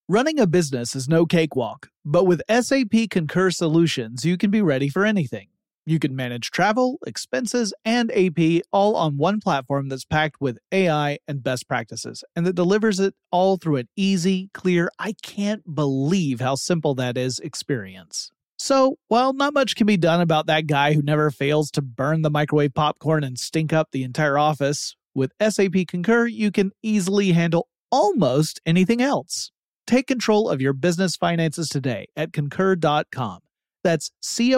Running a business is no cakewalk, but with SAP Concur Solutions, you can be ready for anything. You can manage travel, expenses, and AP all on one platform that's packed with AI and best practices, and that delivers it all through an easy, clear, I can't believe how simple that is experience. So, while not much can be done about that guy who never fails to burn the microwave popcorn and stink up the entire office, with SAP Concur, you can easily handle almost anything else. Take control of your business finances today at Concur.com. That's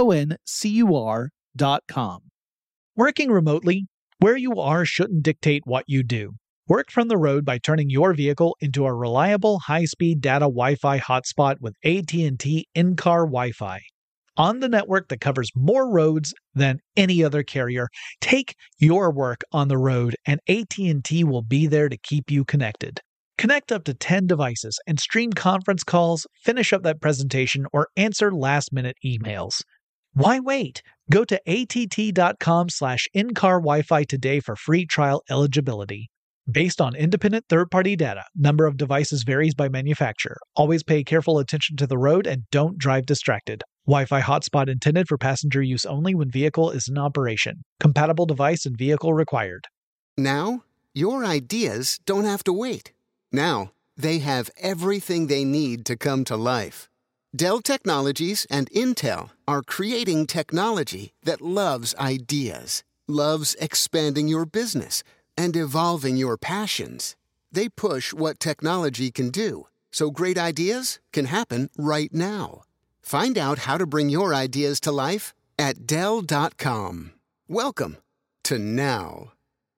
CONCUR.com. Working remotely, where you are shouldn't dictate what you do. Work from the road by turning your vehicle into a reliable high-speed data Wi-Fi hotspot with AT&T in-car Wi-Fi. On the network that covers more roads than any other carrier, take your work on the road and AT&T will be there to keep you connected. Connect up to 10 devices and stream conference calls, finish up that presentation, or answer last-minute emails. Why wait? Go to att.com/in-car Wi-Fi today for free trial eligibility. Based on independent third-party data, number of devices varies by manufacturer. Always pay careful attention to the road and don't drive distracted. Wi-Fi hotspot intended for passenger use only when vehicle is in operation. Compatible device and vehicle required. Now, your ideas don't have to wait. Now, they have everything they need to come to life. Dell Technologies and Intel are creating technology that loves ideas, loves expanding your business, and evolving your passions. They push what technology can do, so great ideas can happen right now. Find out how to bring your ideas to life at Dell.com. Welcome to now.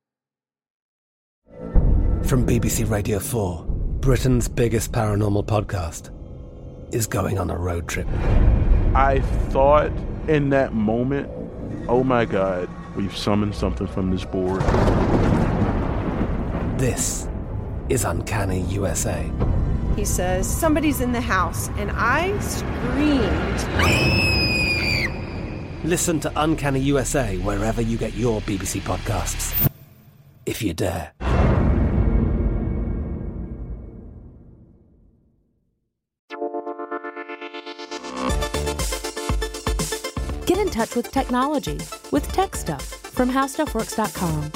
From BBC Radio 4, Britain's biggest paranormal podcast is going on a road trip. I thought in that moment, oh my God, we've summoned something from this board. This is Uncanny USA. He says, somebody's in the house, and I screamed. Listen to Uncanny USA wherever you get your BBC podcasts, if you dare. Get in touch with technology with Tech Stuff from HowStuffWorks.com.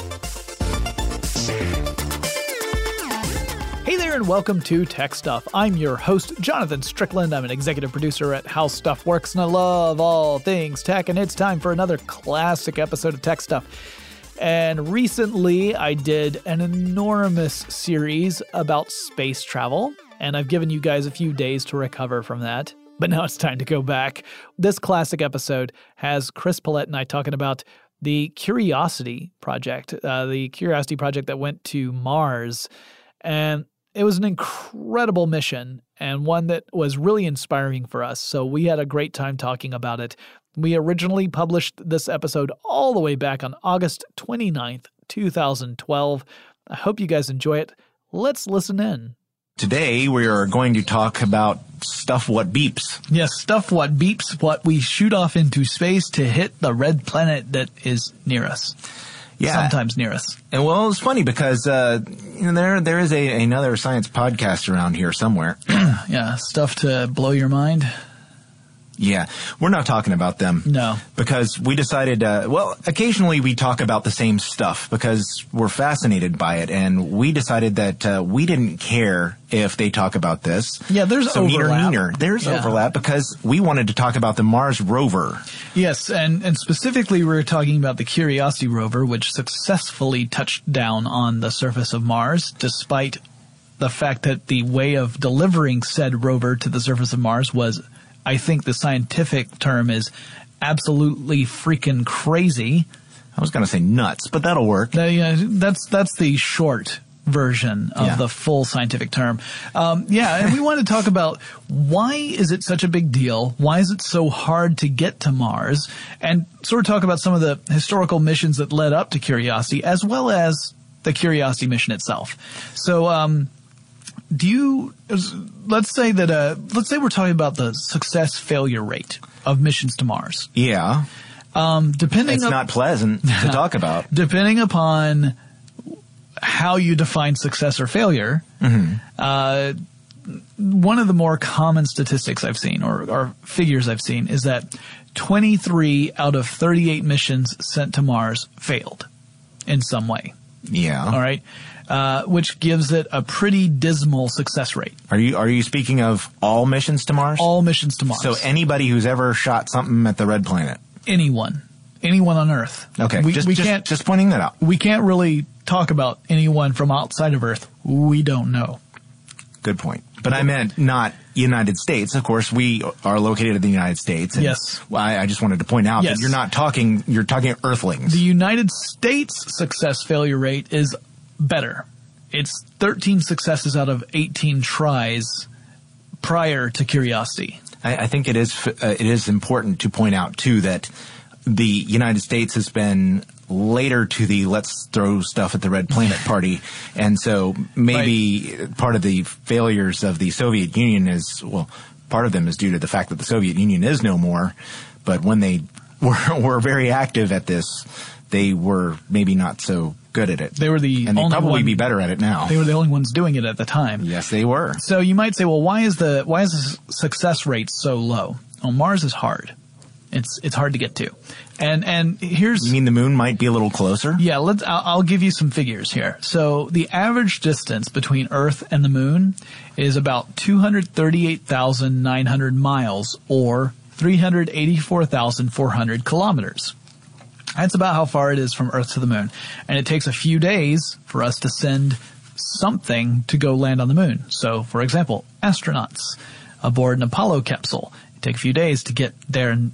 Hey there and welcome to Tech Stuff. I'm your host, Jonathan Strickland. I'm an executive producer at How Stuff Works, and I love all things tech, and it's time for another classic episode of Tech Stuff. And recently, I did an enormous series about space travel, and I've given you guys a few days to recover from that. But now it's time to go back. This classic episode has Chris Pollette and I talking about the Curiosity project, that went to Mars. And it was an incredible mission and one that was really inspiring for us. So we had a great time talking about it. We originally published this episode all the way back on August 29th, 2012. I hope you guys enjoy it. Let's listen in. Today, we are going to talk about stuff what beeps. Yes, stuff what beeps, what we shoot off into space to hit the red planet that is near us. Yeah. Sometimes near us. And well, it's funny because there is another science podcast around here somewhere. Yeah, stuff to blow your mind. Yeah, we're not talking about them. No. Because we decided, occasionally we talk about the same stuff because we're fascinated by it. And we decided that we didn't care if they talk about this. Yeah, there's overlap. There's overlap because we wanted to talk about the Mars rover. Yes, and specifically we're talking about the Curiosity rover, which successfully touched down on the surface of Mars, despite the fact that the way of delivering said rover to the surface of Mars was, I think the scientific term is absolutely freaking crazy. I was going to say nuts, but that'll work. That's the short version of the full scientific term. And we want to talk about why is it such a big deal? Why is it so hard to get to Mars? And sort of talk about some of the historical missions that led up to Curiosity, as well as the Curiosity mission itself. So, let's say we're talking about the success failure rate of missions to Mars. Yeah. It's not pleasant to talk about. Depending upon how you define success or failure, one of the more common statistics I've seen or figures I've seen is that 23 out of 38 missions sent to Mars failed in some way. Yeah. All right. Which gives it a pretty dismal success rate. Are you speaking of all missions to Mars? All missions to Mars. So anybody who's ever shot something at the red planet? Anyone on Earth. Okay. We can't, just pointing that out. We can't really talk about anyone from outside of Earth. We don't know. Good point. But I meant not United States. Of course, we are located in the United States. And yes. I just wanted to point out that you're talking Earthlings. The United States success failure rate is better. It's 13 successes out of 18 tries prior to Curiosity. I think it is important to point out, too, that the United States has been later to the let's throw stuff at the red planet party. And so maybe part of the failures of the Soviet Union part of them is due to the fact that the Soviet Union is no more. But when they were very active at this, they were maybe not so good at it. They were the and only they'd probably be better at it now. They were the only ones doing it at the time. Yes, they were. So you might say, well, why is the success rate so low? Well, Mars is hard. It's hard to get to. And here's... You mean the moon might be a little closer? Yeah, I'll give you some figures here. So the average distance between Earth and the moon is about 238,900 miles or 384,400 kilometers. That's about how far it is from Earth to the moon. And it takes a few days for us to send something to go land on the moon. So, for example, astronauts aboard an Apollo capsule. Take a few days to get there and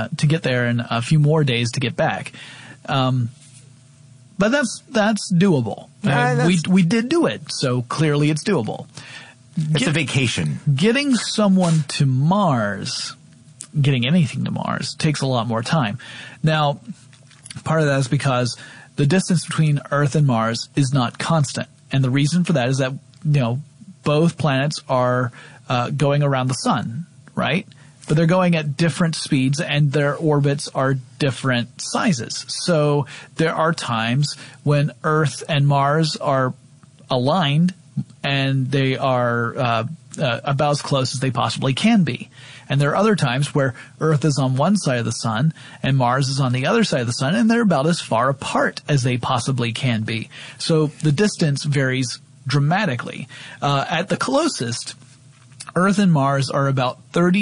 a few more days to get back. But that's doable. We did do it, so clearly it's doable. It's a vacation. Getting someone to Mars, getting anything to Mars, takes a lot more time. Now, part of that is because the distance between Earth and Mars is not constant, and the reason for that is that both planets are going around the sun, right? But they're going at different speeds and their orbits are different sizes. So there are times when Earth and Mars are aligned and they are about as close as they possibly can be. And there are other times where Earth is on one side of the sun and Mars is on the other side of the sun, and they're about as far apart as they possibly can be. So the distance varies dramatically. At the closest, Earth and Mars are about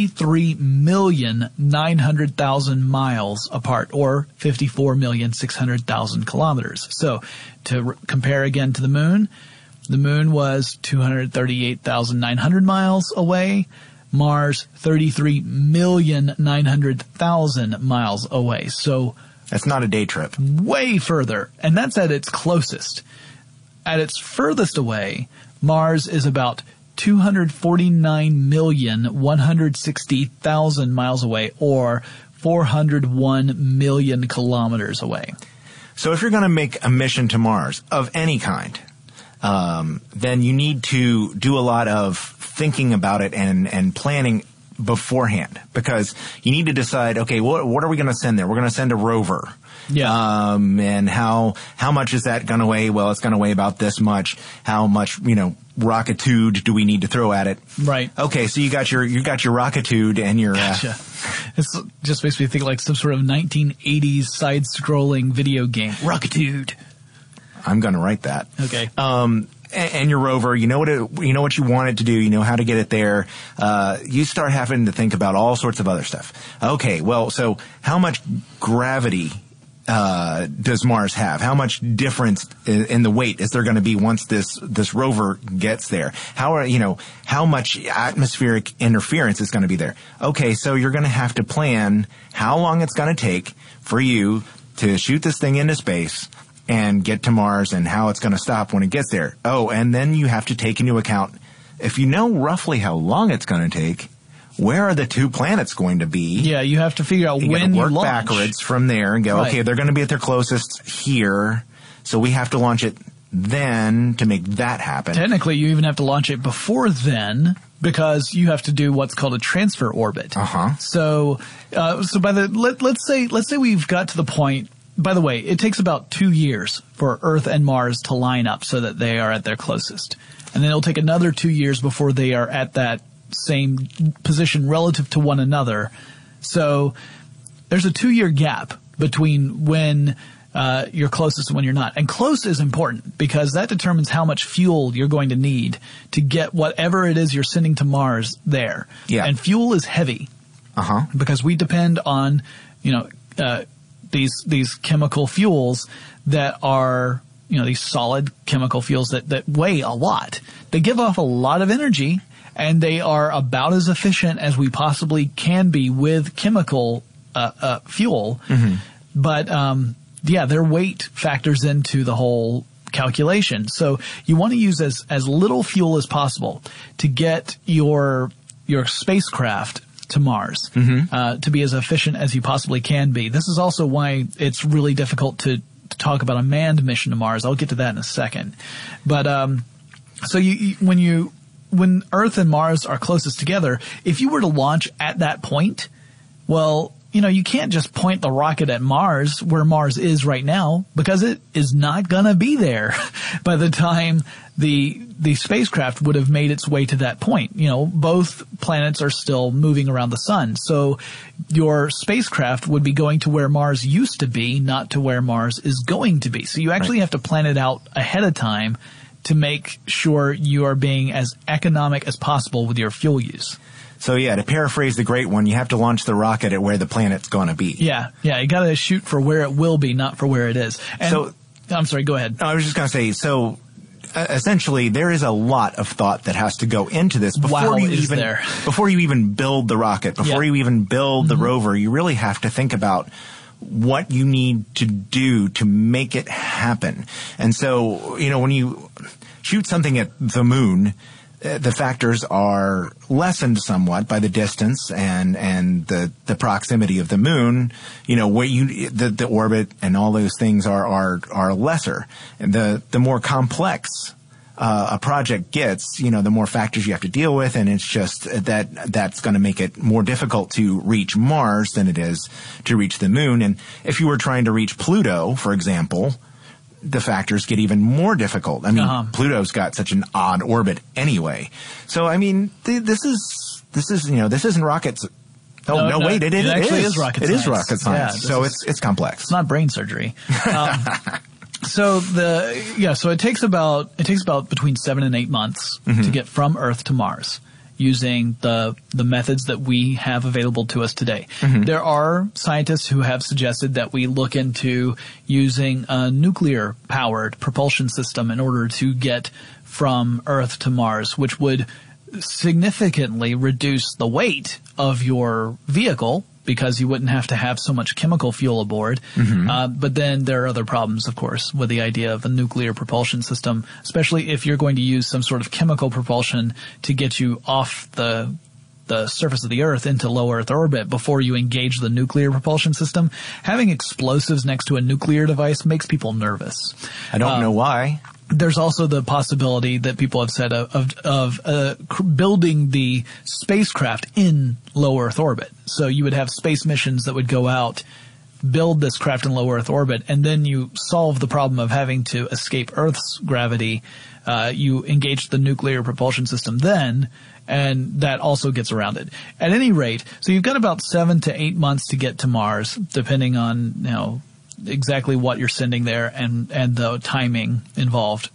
33,900,000 miles apart, or 54,600,000 kilometers. So to compare again to the moon was 238,900 miles away. Mars, 33,900,000 miles away. So that's not a day trip. Way further. And that's at its closest. At its furthest away, Mars is about 249,160,000 miles away, or 401 million kilometers away. So if you're going to make a mission to Mars of any kind, then you need to do a lot of thinking about it and planning beforehand, because you need to decide, okay, what are we going to send there? We're going to send a rover. Yeah. And how much is that going to weigh? Well, it's going to weigh about this much. How much, rockitude do we need to throw at it? Right. Okay, so you got your rockitude and your. Gotcha. This just makes me think like some sort of 1980s side-scrolling video game. Rockitude. I'm going to write that. Okay. And your rover, you know what you want it to do, you know how to get it there. You start having to think about all sorts of other stuff. Okay, well, so how much gravity does Mars have? How much difference in the weight is there going to be once this rover gets there? How much atmospheric interference is going to be there? Okay, so you're going to have to plan how long it's going to take for you to shoot this thing into space and get to Mars, and how it's going to stop when it gets there. Oh, and then you have to take into account, if you know roughly how long it's going to take, where are the two planets going to be? Yeah, you have to figure out when you launch. Work backwards from there and go, right. Okay, they're going to be at their closest here, so we have to launch it then to make that happen. Technically, you even have to launch it before then, because you have to do what's called a transfer orbit. Uh-huh. So by let's say we've got to the point. By the way, it takes about 2 years for Earth and Mars to line up so that they are at their closest. And then it'll take another 2 years before they are at that same position relative to one another. So there's a 2-year gap between when you're closest and when you're not. And close is important because that determines how much fuel you're going to need to get whatever it is you're sending to Mars there. Yeah. And fuel is heavy. Because we depend on, these chemical fuels that are, these solid chemical fuels that weigh a lot. They give off a lot of energy, and they are about as efficient as we possibly can be with chemical fuel. But their weight factors into the whole calculation. So you want to use as little fuel as possible to get your spacecraft to Mars, to be as efficient as you possibly can be. This is also why it's really difficult to talk about a manned mission to Mars. I'll get to that in a second. But so when Earth and Mars are closest together, if you were to launch at that point, well, you can't just point the rocket at Mars where Mars is right now, because it is not going to be there by the time the spacecraft would have made its way to that point. Both planets are still moving around the sun. So your spacecraft would be going to where Mars used to be, not to where Mars is going to be. So you actually have to plan it out ahead of time to make sure you are being as economic as possible with your fuel use. So to paraphrase the great one, you have to launch the rocket at where the planet's going to be. Yeah, you got to shoot for where it will be, not for where it is. And I'm sorry, go ahead. I was just going to say, so essentially there is a lot of thought that has to go into this before you even build the rocket, before you even build the rover. You really have to think about what you need to do to make it happen. And so, when you shoot something at the moon, the factors are lessened somewhat by the distance and the proximity of the moon. Where the orbit and all those things are lesser. And the more complex a project gets, the more factors you have to deal with, and it's just that's going to make it more difficult to reach Mars than it is to reach the moon. And if you were trying to reach Pluto, for example, the factors get even more difficult. I mean, Pluto's got such an odd orbit anyway. So, I mean, this isn't rockets. Oh, no, wait, it actually is rocket science. It is rocket science. Yeah, so it's complex. It's not brain surgery. So it takes about between 7 and 8 months to get from Earth to Mars, using the methods that we have available to us today. There are scientists who have suggested that we look into using a nuclear-powered propulsion system in order to get from Earth to Mars, which would significantly reduce the weight of your vehicle, because you wouldn't have to have so much chemical fuel aboard. But then there are other problems, of course, with the idea of a nuclear propulsion system, especially if you're going to use some sort of chemical propulsion to get you off the surface of the Earth into low Earth orbit before you engage the nuclear propulsion system. Having explosives next to a nuclear device makes people nervous. I don't know why. There's also the possibility that people have said of building the spacecraft in low Earth orbit. So you would have space missions that would go out, build this craft in low Earth orbit, and then you solve the problem of having to escape Earth's gravity. You engage the nuclear propulsion system then, and that also gets around it. At any rate, so you've got about 7 to 8 months to get to Mars, depending on, exactly what you're sending there and the timing involved.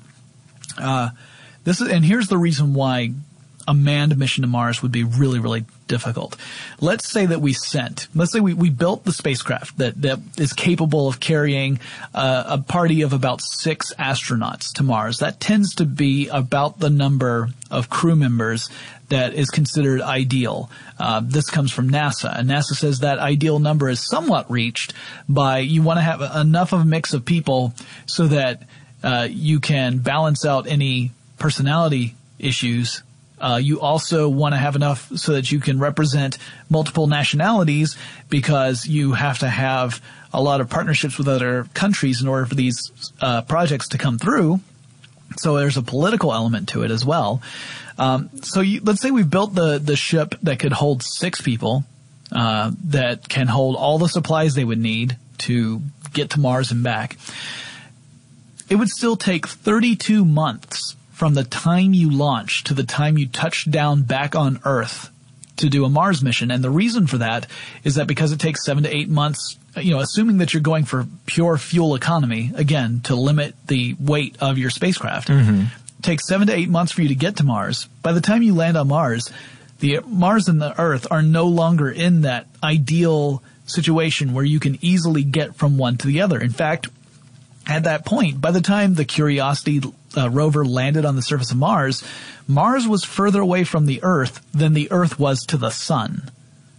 And here's the reason why a manned mission to Mars would be really, really difficult. Let's say that we built the spacecraft that is capable of carrying a party of about 6 astronauts to Mars. That tends to be about the number of crew members that is considered ideal. This comes from NASA, and NASA says that ideal number is somewhat reached by you want to have enough of a mix of people so that you can balance out any personality issues. You also want to have enough so that you can represent multiple nationalities, because you have to have a lot of partnerships with other countries in order for these projects to come through. So there's a political element to it as well. Let's say we've built the ship that could hold 6 people, that can hold all the supplies they would need to get to Mars and back. It would still take 32 months from the time you launch to the time you touch down back on Earth to do a Mars mission. And the reason for that is that because it takes 7 to 8 months, assuming that you're going for pure fuel economy, again, to limit the weight of your spacecraft, it takes 7 to 8 months for you to get to Mars. By the time you land on Mars, the Mars and the Earth are no longer in that ideal situation where you can easily get from one to the other. In fact, at that point, by the time the Curiosity rover landed on the surface of Mars, Mars was further away from the Earth than the Earth was to the Sun.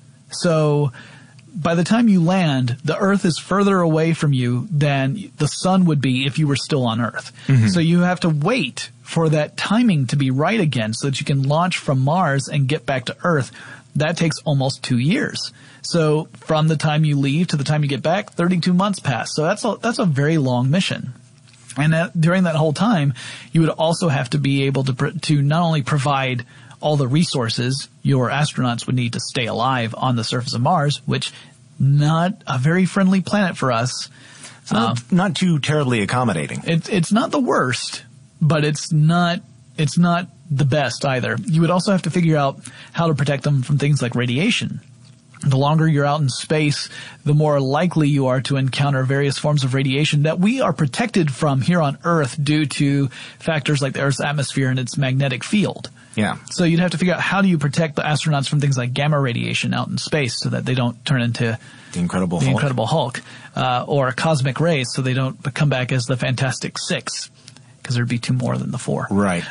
So by the time you land, the Earth is further away from you than the Sun would be if you were still on Earth. So you have to wait for that timing to be right again so that you can launch from Mars and get back to Earth. That takes almost 2 years. So from the time you leave to the time you get back, 32 months pass. So that's a very long mission. And during that whole time, you would also have to be able to not only provide all the resources your astronauts would need to stay alive on the surface of Mars, which not a very friendly planet for us. It's not too terribly accommodating. It's not the worst, but it's not the best either. You would also have to figure out how to protect them from things like radiation. The longer you're out in space, the more likely you are to encounter various forms of radiation that we are protected from here on Earth due to factors like the Earth's atmosphere and its magnetic field. Yeah. So you'd have to figure out how do you protect the astronauts from things like gamma radiation out in space so that they don't turn into the Incredible Hulk, or cosmic rays so they don't come back as the Fantastic Six, because there'd be 2 more than the 4. Right.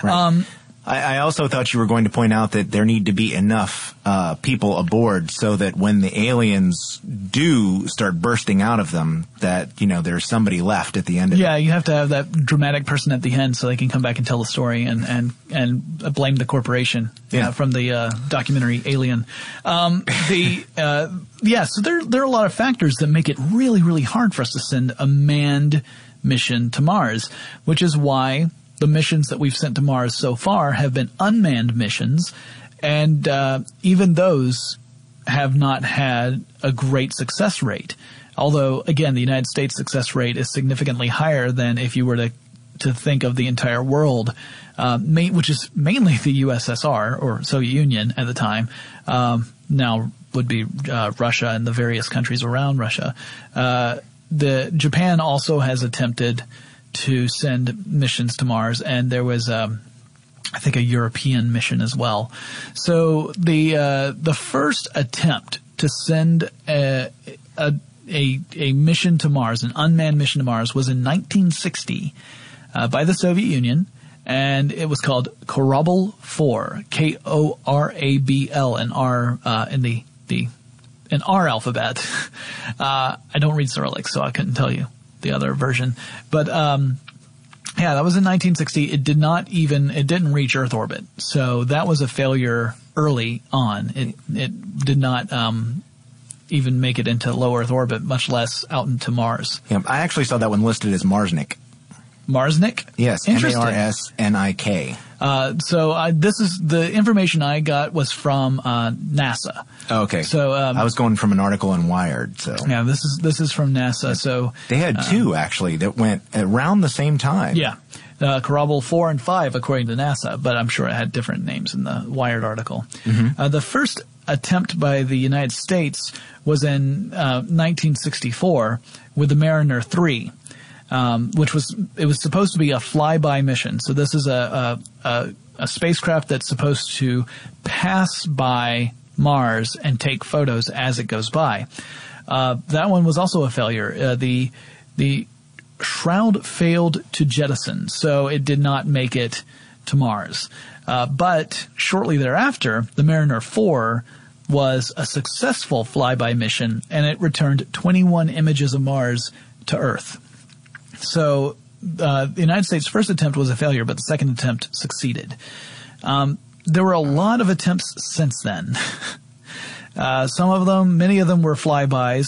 I also thought you were going to point out that there need to be enough people aboard so that when the aliens do start bursting out of them, that, there's somebody left at the end of it. Yeah, you have to have that dramatic person at the end so they can come back and tell the story and blame the corporation from the documentary Alien. So there are a lot of factors that make it really, really hard for us to send a manned mission to Mars, which is why the missions that we've sent to Mars so far have been unmanned missions, and even those have not had a great success rate. Although, again, the United States success rate is significantly higher than if you were to think of the entire world, which is mainly the USSR, or Soviet Union at the time, now would be Russia and the various countries around Russia. Japan also has attempted to send missions to Mars, and there was, I think, a European mission as well. So the first attempt to send a mission to Mars, an unmanned mission to Mars, was in 1960 by the Soviet Union, and it was called Korabl 4, Korabl, and R in an R alphabet. I don't read Cyrillic, so I couldn't tell you the other version. But that was in 1960. It didn't reach Earth orbit. So that was a failure early on. It did not even make it into low Earth orbit, much less out into Mars. Yeah, I actually saw that one listed as Marsnik. Marsnik? Yes, Marsnik. So this is the information I got was from NASA. Oh, okay. So I was going from an article in Wired. So yeah, this is from NASA. So they had 2 actually that went around the same time. Yeah, Korabl 4 and 5 according to NASA, but I'm sure it had different names in the Wired article. The first attempt by the United States was in 1964 with the Mariner 3. Which was supposed to be a flyby mission. So this is a spacecraft that's supposed to pass by Mars and take photos as it goes by. That one was also a failure. The shroud failed to jettison, so it did not make it to Mars. But shortly thereafter, the Mariner 4 was a successful flyby mission, and it returned 21 images of Mars to Earth. So the United States' first attempt was a failure, but the second attempt succeeded. There were a lot of attempts since then. Many of them were flybys.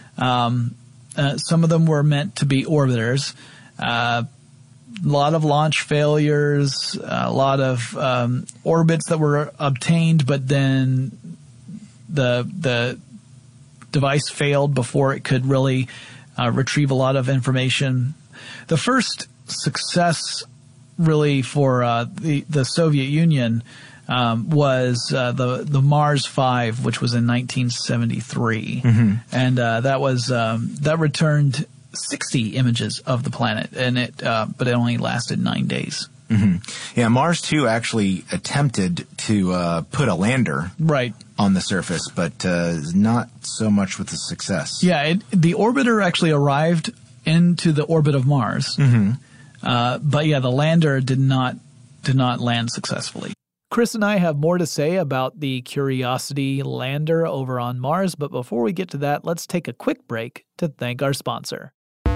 Some of them were meant to be orbiters. A lot of launch failures, a lot of orbits that were obtained, but then the device failed before it could really retrieve a lot of information. The first success really for the Soviet Union was the Mars 5, which was in 1973, and that returned 60 images of the planet, and but it only lasted 9 days. Yeah, Mars 2 actually attempted to put a lander on the surface, but not so much with the success. Yeah, the orbiter actually arrived into the orbit of Mars, but yeah, the lander did not land successfully. Chris and I have more to say about the Curiosity lander over on Mars, but before we get to that, let's take a quick break to thank our sponsor.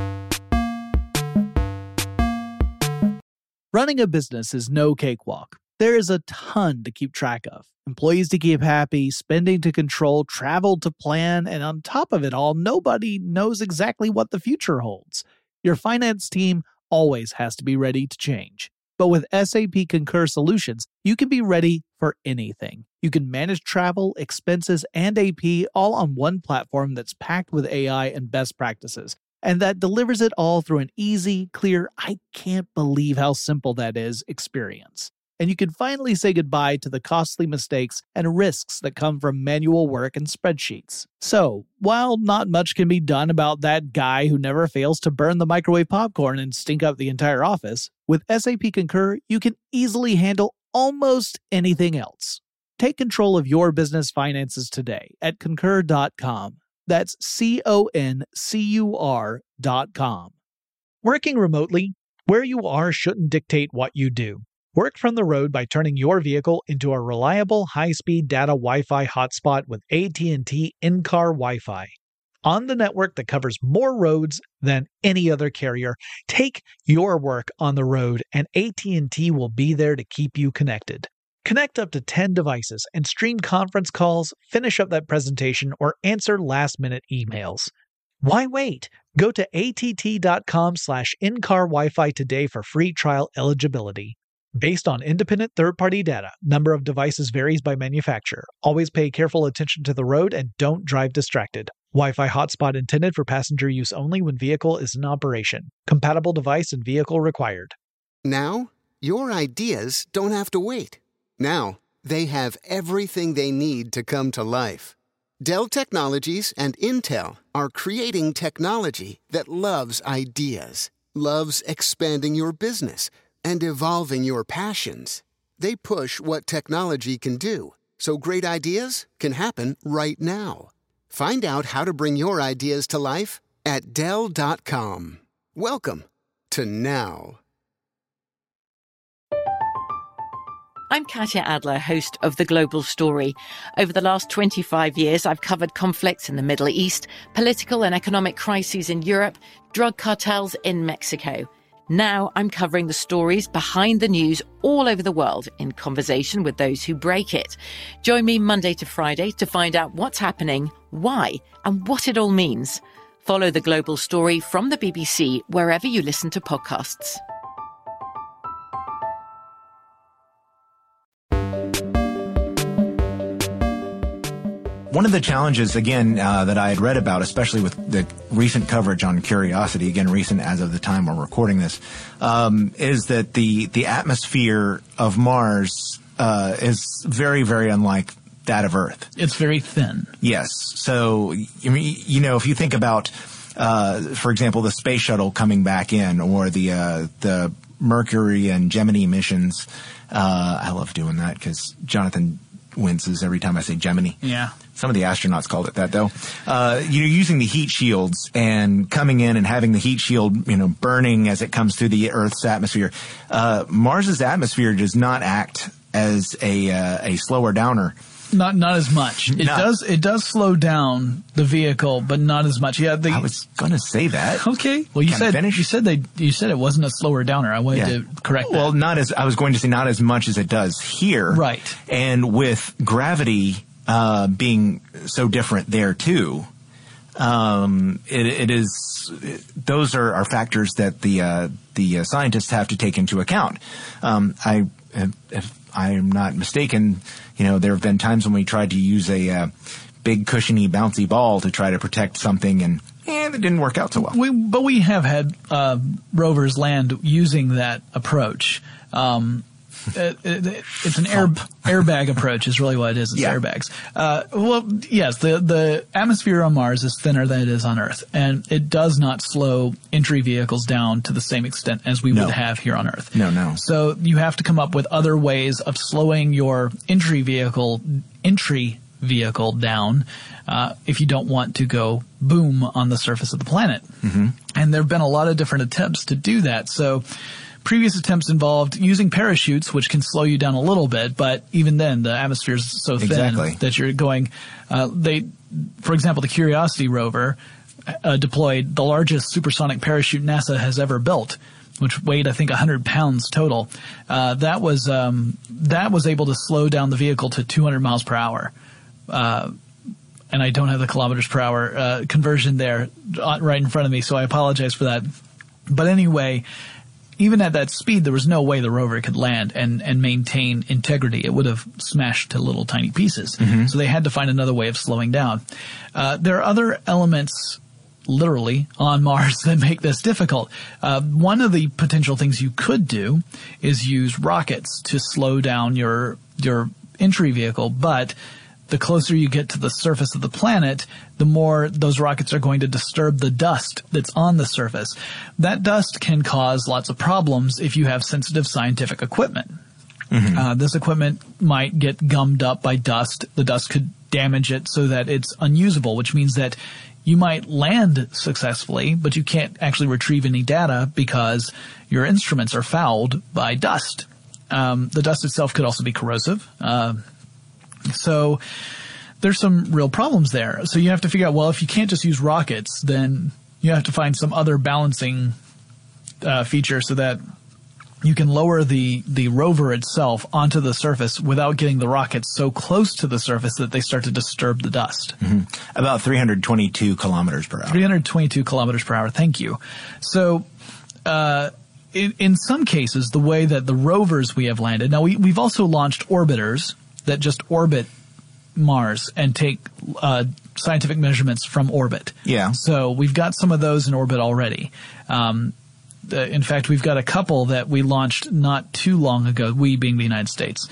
Running a business is no cakewalk. There is a ton to keep track of. Employees to keep happy, spending to control, travel to plan, and on top of it all, nobody knows exactly what the future holds. Your finance team always has to be ready to change. But with SAP Concur Solutions, you can be ready for anything. You can manage travel, expenses, and AP all on one platform that's packed with AI and best practices, and that delivers it all through an easy, clear, I can't believe how simple that is experience. And you can finally say goodbye to the costly mistakes and risks that come from manual work and spreadsheets. So, while not much can be done about that guy who never fails to burn the microwave popcorn and stink up the entire office, with SAP Concur, you can easily handle almost anything else. Take control of your business finances today at Concur.com. That's CONCUR.com. Working remotely, where you are shouldn't dictate what you do. Work from the road by turning your vehicle into a reliable high-speed data Wi-Fi hotspot with AT&T in-car Wi-Fi. On the network that covers more roads than any other carrier, take your work on the road and AT&T will be there to keep you connected. Connect up to 10 devices and stream conference calls, finish up that presentation, or answer last-minute emails. Why wait? Go to att.com/in-car Wi-Fi today for free trial eligibility. Based on independent third-party data, number of devices varies by manufacturer. Always pay careful attention to the road and don't drive distracted. Wi-Fi hotspot intended for passenger use only when vehicle is in operation. Compatible device and vehicle required. Now, your ideas don't have to wait. Now, they have everything they need to come to life. Dell Technologies and Intel are creating technology that loves ideas, loves expanding your business, and evolving your passions. They push what technology can do, so great ideas can happen right now. Find out how to bring your ideas to life at Dell.com. Welcome to now. I'm Katya Adler, host of The Global Story. Over the last 25 years, I've covered conflicts in the Middle East, political and economic crises in Europe, drug cartels in Mexico. Now I'm covering the stories behind the news all over the world in conversation with those who break it. Join me Monday to Friday to find out what's happening, why, and what it all means. Follow The Global Story from the BBC wherever you listen to podcasts. One of the challenges, again, that I had read about, especially with the recent coverage on Curiosity, again, recent as of the time we're recording this, is that the atmosphere of Mars is very, very unlike that of Earth. It's very thin. Yes. So, you know, if you think about, for example, the space shuttle coming back in, or the Mercury and Gemini missions, I love doing that because Jonathan winces every time I say Gemini. Yeah. Some of the astronauts called it that, though. You're using the heat shields and coming in and having the heat shield, burning as it comes through the Earth's atmosphere. Mars's atmosphere does not act as a slower downer. Not as much. It does slow down the vehicle, but not as much. Yeah, I was going to say that. Okay. Well, you said it wasn't a slower downer. I wanted to correct that. Well, I was going to say not as much as it does here. Right. And with gravity being so different there too, it is. Those are factors that the scientists have to take into account. If I am not mistaken, there have been times when we tried to use a big cushiony bouncy ball to try to protect something, and and it didn't work out so well. But we have had rovers land using that approach. It's an airbag approach is really what it is. It's airbags. Well, yes, the atmosphere on Mars is thinner than it is on Earth, and it does not slow entry vehicles down to the same extent as we would have here on Earth. No. So you have to come up with other ways of slowing your entry vehicle down if you don't want to go boom on the surface of the planet. Mm-hmm. And there have been a lot of different attempts to do that. So previous attempts involved using parachutes, which can slow you down a little bit, but even then the atmosphere is so thin that you're going for example, the Curiosity rover deployed the largest supersonic parachute NASA has ever built, which weighed, I think, 100 pounds total. That was able to slow down the vehicle to 200 miles per hour. And I don't have the kilometers per hour conversion there right in front of me, so I apologize for that. But anyway, even at that speed, there was no way the rover could land and maintain integrity. It would have smashed to little tiny pieces. Mm-hmm. So they had to find another way of slowing down. There are other elements literally on Mars that make this difficult. One of the potential things you could do is use rockets to slow down your entry vehicle, but the closer you get to the surface of the planet, the more those rockets are going to disturb the dust that's on the surface. That dust can cause lots of problems if you have sensitive scientific equipment. Mm-hmm. This equipment might get gummed up by dust. The dust could damage it so that it's unusable, which means that you might land successfully, but you can't actually retrieve any data because your instruments are fouled by dust. The dust itself could also be corrosive. So there's some real problems there. So you have to figure out, well, if you can't just use rockets, then you have to find some other balancing feature so that you can lower the rover itself onto the surface without getting the rockets so close to the surface that they start to disturb the dust. Mm-hmm. About 322 kilometers per hour. 322 kilometers per hour. Thank you. So in some cases, the way that the rovers we have landed – now we've also launched orbiters – that just orbit Mars and take scientific measurements from orbit. Yeah. So we've got some of those in orbit already. In fact, we've got a couple that we launched not too long ago, we being the United States.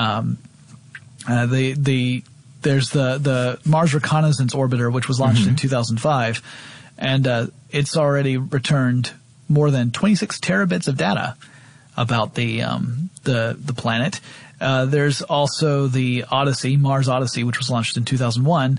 There's the Mars Reconnaissance Orbiter, which was launched in 2005, and it's already returned more than 26 terabits of data about the planet. There's also the Odyssey, Mars Odyssey, which was launched in 2001.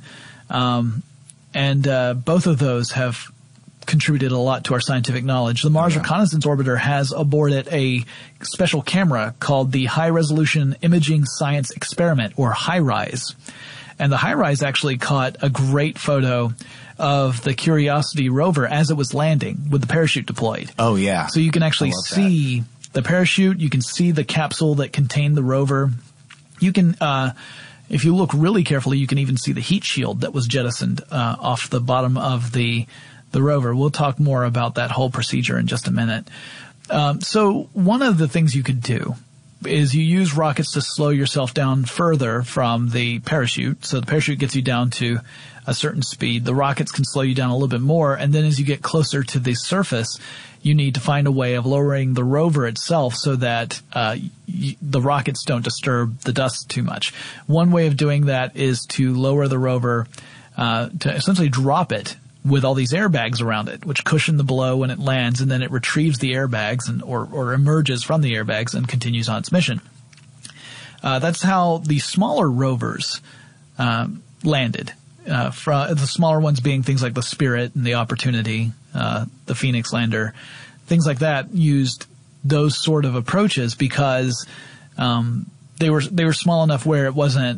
And both of those have contributed a lot to our scientific knowledge. The Mars Reconnaissance Orbiter has aboard it a special camera called the High Resolution Imaging Science Experiment, or HiRISE. And the HiRISE actually caught a great photo of the Curiosity rover as it was landing with the parachute deployed. Oh, yeah. So you can actually see the parachute, you can see the capsule that contained the rover. You can, if you look really carefully, you can even see the heat shield that was jettisoned off the bottom of the rover. We'll talk more about that whole procedure in just a minute. So one of the things you could do is you use rockets to slow yourself down further from the parachute. So the parachute gets you down to a certain speed. The rockets can slow you down a little bit more. And then as you get closer to the surface, you need to find a way of lowering the rover itself so that the rockets don't disturb the dust too much. One way of doing that is to lower the rover, to essentially drop it with all these airbags around it, which cushion the blow when it lands, and then it retrieves the airbags or emerges from the airbags and continues on its mission. That's how the smaller rovers landed. The smaller ones being things like the Spirit and the Opportunity, the Phoenix lander, things like that used those sort of approaches because they were small enough where it wasn't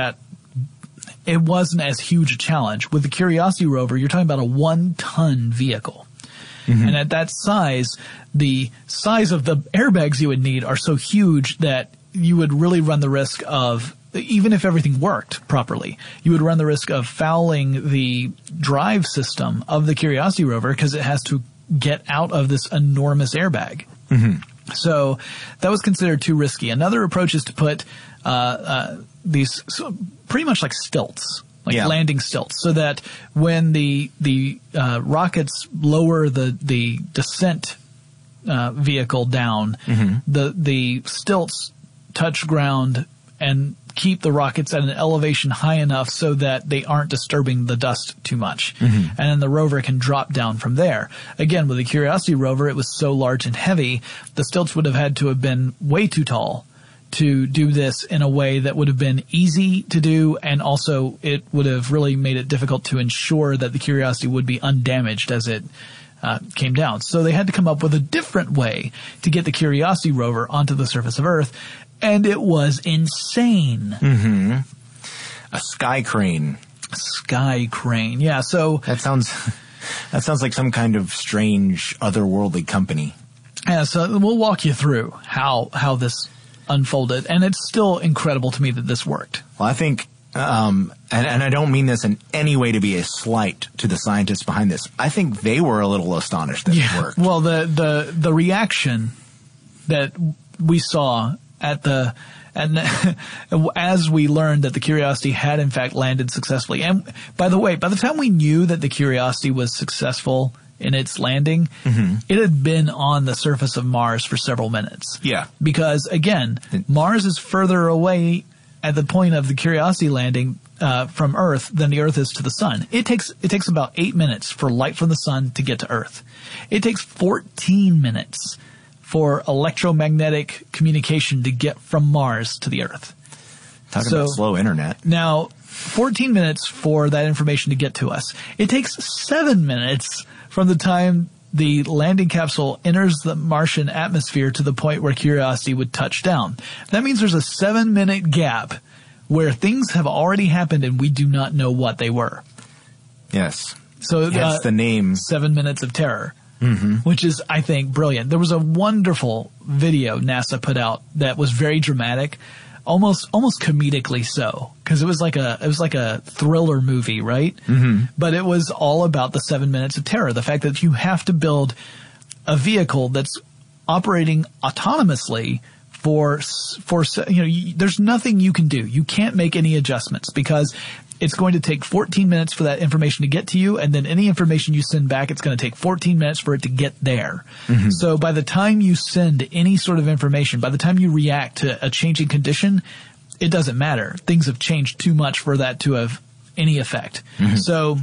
as huge a challenge. With the Curiosity rover, you're talking about a 1-ton vehicle. Mm-hmm. And at that size, the size of the airbags you would need are so huge that you would really run the risk of, even if everything worked properly, you would run the risk of fouling the drive system of the Curiosity rover because it has to get out of this enormous airbag. Mm-hmm. So that was considered too risky. Another approach is to put these pretty much like stilts landing stilts, so that when the rockets lower the descent vehicle down, the stilts touch ground and keep the rockets at an elevation high enough so that they aren't disturbing the dust too much. And then the rover can drop down from there. Again, with the Curiosity rover, it was so large and heavy, the stilts would have had to have been way too tall to do this in a way that would have been easy to do, and also it would have really made it difficult to ensure that the Curiosity would be undamaged as it came down. So they had to come up with a different way to get the Curiosity rover onto the surface of Earth, and it was insane. A sky crane. Sky crane, yeah. So that sounds like some kind of strange otherworldly company. Yeah, so we'll walk you through how this unfolded, and it's still incredible to me that this worked. Well, I think, and I don't mean this in any way to be a slight to the scientists behind this. I think they were a little astonished that it worked. Well, the reaction that we saw as we learned that the Curiosity had in fact landed successfully. And by the way, by the time we knew that the Curiosity was successful in its landing, it had been on the surface of Mars for several minutes. Yeah. Because again, Mars is further away at the point of the Curiosity landing from Earth than the Earth is to the Sun. It takes about 8 minutes for light from the Sun to get to Earth. It takes 14 minutes for electromagnetic communication to get from Mars to the Earth. Talk about slow internet. Now, 14 minutes for that information to get to us. It takes 7 minutes from the time the landing capsule enters the Martian atmosphere to the point where Curiosity would touch down. That means there's a 7-minute gap where things have already happened and we do not know what they were. Yes. So that's the name. 7 Minutes of Terror. Which is, I think, brilliant. There was a wonderful video NASA put out that was very dramatic, almost comedically so, because it was like a thriller movie, right? But it was all about the 7 Minutes of Terror, the fact that you have to build a vehicle that's operating autonomously for there's nothing you can do. You can't make any adjustments because it's going to take 14 minutes for that information to get to you, and then any information you send back, it's going to take 14 minutes for it to get there. So by the time you send any sort of information, by the time you react to a changing condition, it doesn't matter. Things have changed too much for that to have any effect. So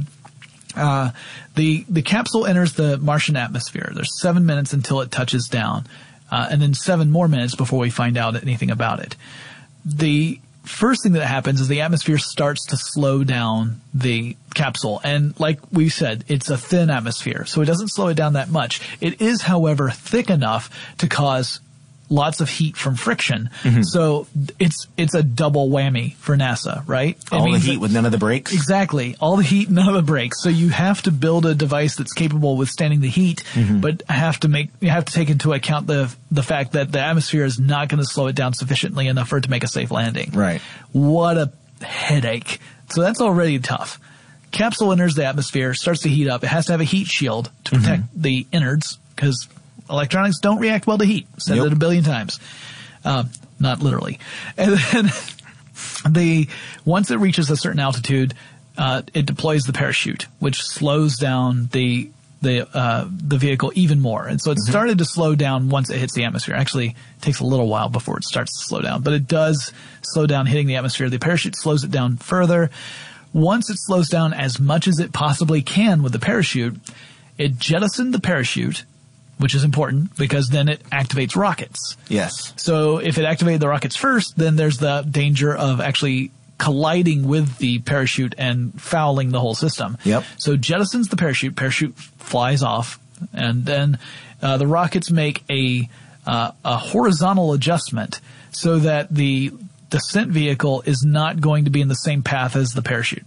the capsule enters the Martian atmosphere. There's 7 minutes until it touches down, and then 7 more minutes before we find out anything about it. The first thing that happens is the atmosphere starts to slow down the capsule. And like we said, it's a thin atmosphere, so it doesn't slow it down that much. It is, however, thick enough to cause lots of heat from friction. So it's a double whammy for NASA, right? All the heat with none of the brakes? Exactly. All the heat, none of the brakes. So you have to build a device that's capable of withstanding the heat, but you have to take into account the fact that the atmosphere is not going to slow it down sufficiently enough for it to make a safe landing. Right. What a headache. So that's already tough. Capsule enters the atmosphere, starts to heat up. It has to have a heat shield to protect the innards, because electronics don't react well to heat. Said it a billion times. Not literally. And then once it reaches a certain altitude, it deploys the parachute, which slows down the vehicle even more. And so it started to slow down once it hits the atmosphere. Actually, it takes a little while before it starts to slow down, but it does slow down hitting the atmosphere. The parachute slows it down further. Once it slows down as much as it possibly can with the parachute, it jettisoned the parachute, which is important because then it activates rockets. Yes. So if it activated the rockets first, then there's the danger of actually colliding with the parachute and fouling the whole system. Yep. So jettisons the parachute flies off, and then the rockets make a horizontal adjustment so that the descent vehicle is not going to be in the same path as the parachute.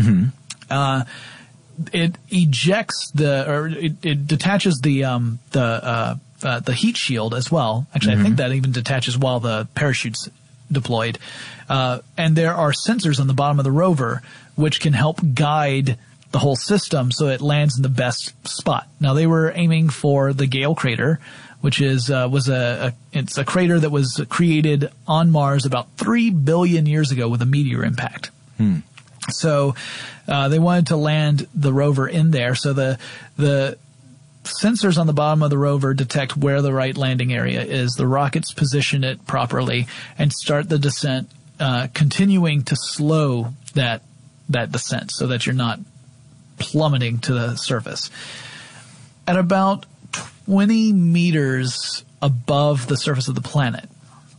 It ejects it detaches the heat shield as well. Actually, I think that even detaches while the parachute's deployed. And there are sensors on the bottom of the rover which can help guide the whole system so it lands in the best spot. Now, they were aiming for the Gale crater, which is it's a crater that was created on Mars about 3 billion years ago with a meteor impact. So they wanted to land the rover in there. So the sensors on the bottom of the rover detect where the right landing area is. The rockets position it properly and start the descent, continuing to slow that descent so that you're not plummeting to the surface. At about 20 meters above the surface of the planet,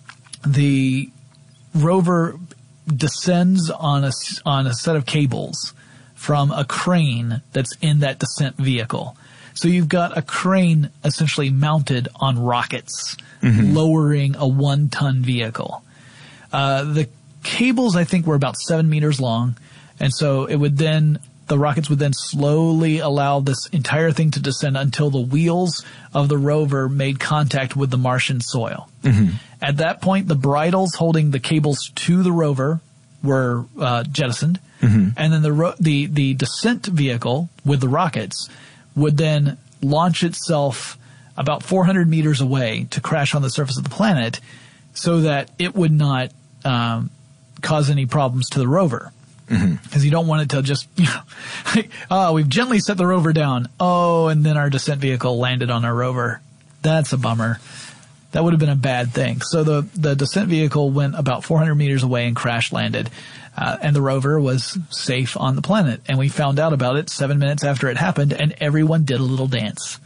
the rover descends on a set of cables from a crane that's in that descent vehicle. So you've got a crane essentially mounted on rockets, lowering a 1-ton vehicle. The cables, I think, were about 7 meters long, and so the rockets would then slowly allow this entire thing to descend until the wheels of the rover made contact with the Martian soil. At that point, the bridles holding the cables to the rover were jettisoned, and then the descent vehicle with the rockets would then launch itself about 400 meters away to crash on the surface of the planet so that it would not cause any problems to the rover. Because you don't want it to just, we've gently set the rover down. Oh, and then our descent vehicle landed on our rover. That's a bummer. That would have been a bad thing. So the descent vehicle went about 400 meters away and crash landed. And the rover was safe on the planet. And we found out about it 7 minutes after it happened, and everyone did a little dance.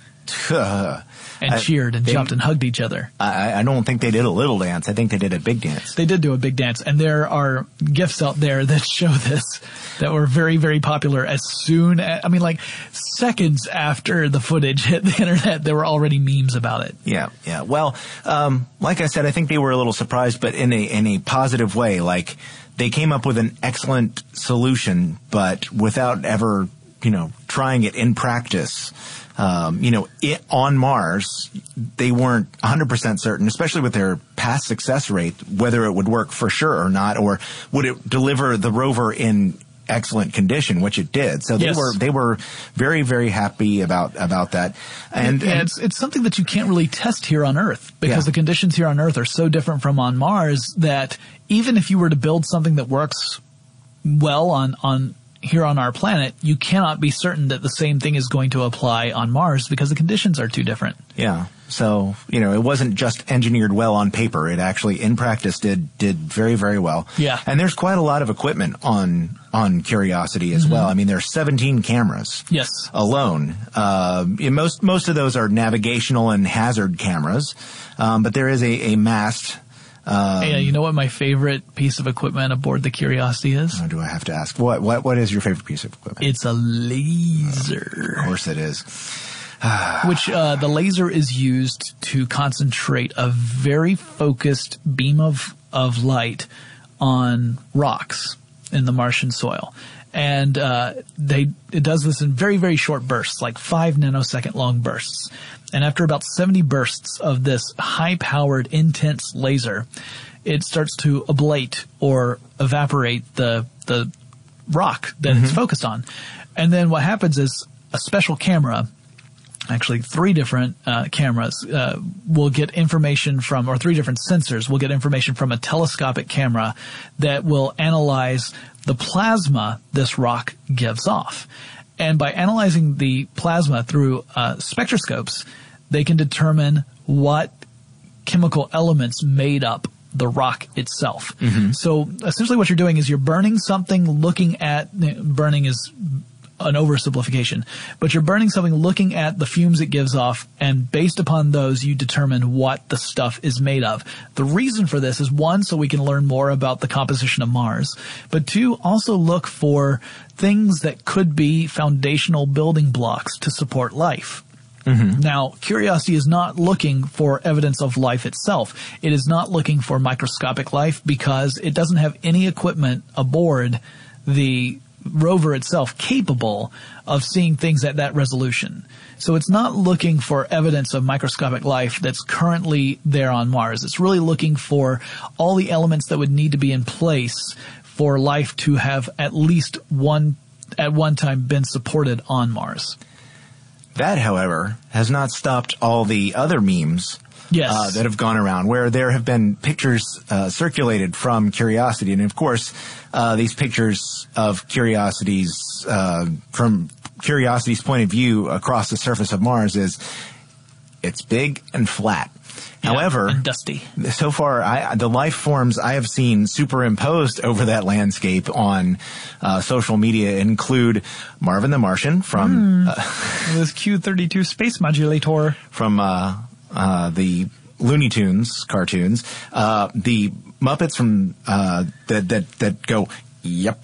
And cheered and jumped and hugged each other. I don't think they did a little dance. I think they did a big dance. They did do a big dance. And there are GIFs out there that show this that were very, very popular as soon as, seconds after the footage hit the internet, there were already memes about it. Yeah. Well, like I said, I think they were a little surprised, but in a positive way. Like, they came up with an excellent solution, but without ever, trying it in practice. On Mars, they weren't 100% certain, especially with their past success rate, whether it would work for sure or not, or would it deliver the rover in excellent condition, which it did. So they were very, very happy about that. And it's something that you can't really test here on Earth because the conditions here on Earth are so different from on Mars that even if you were to build something that works well on here on our planet, you cannot be certain that the same thing is going to apply on Mars because the conditions are too different. Yeah. So, it wasn't just engineered well on paper. It actually, in practice, did very, very well. Yeah. And there's quite a lot of equipment on Curiosity as well. There's 17 cameras. Yes. Alone. Most of those are navigational and hazard cameras. But there is a mast. You know what my favorite piece of equipment aboard the Curiosity is? Oh, do I have to ask? What is your favorite piece of equipment? It's a laser. Of course it is. Which the laser is used to concentrate a very focused beam of light on rocks in the Martian soil. And it does this in very, very short bursts, like 5 nanosecond long bursts. And after about 70 bursts of this high-powered, intense laser, it starts to ablate or evaporate the rock that it's focused on. And then what happens is a special camera, actually 3 different cameras, will get information from, or 3 different sensors will get information from a telescopic camera that will analyze the plasma this rock gives off. And by analyzing the plasma through spectroscopes, they can determine what chemical elements made up the rock itself. So essentially what you're doing is you're burning something burning is an oversimplification, but you're burning something looking at the fumes it gives off, and based upon those, you determine what the stuff is made of. The reason for this is 1, so we can learn more about the composition of Mars, but 2, also look for things that could be foundational building blocks to support life. Now, Curiosity is not looking for evidence of life itself. It is not looking for microscopic life because it doesn't have any equipment aboard the rover itself capable of seeing things at that resolution. So it's not looking for evidence of microscopic life that's currently there on Mars. It's really looking for all the elements that would need to be in place for life to have at least at one time been supported on Mars. That, however, has not stopped all the other memes Yes. that have gone around, where there have been pictures circulated from Curiosity. And of course, these pictures of Curiosity's, from Curiosity's point of view across the surface of Mars is it's big and flat. Yeah, however, and dusty. So far, the life forms I have seen superimposed over that landscape on social media include Marvin the Martian from this Q-32 space modulator from the Looney Tunes cartoons, the Muppets from that go yep,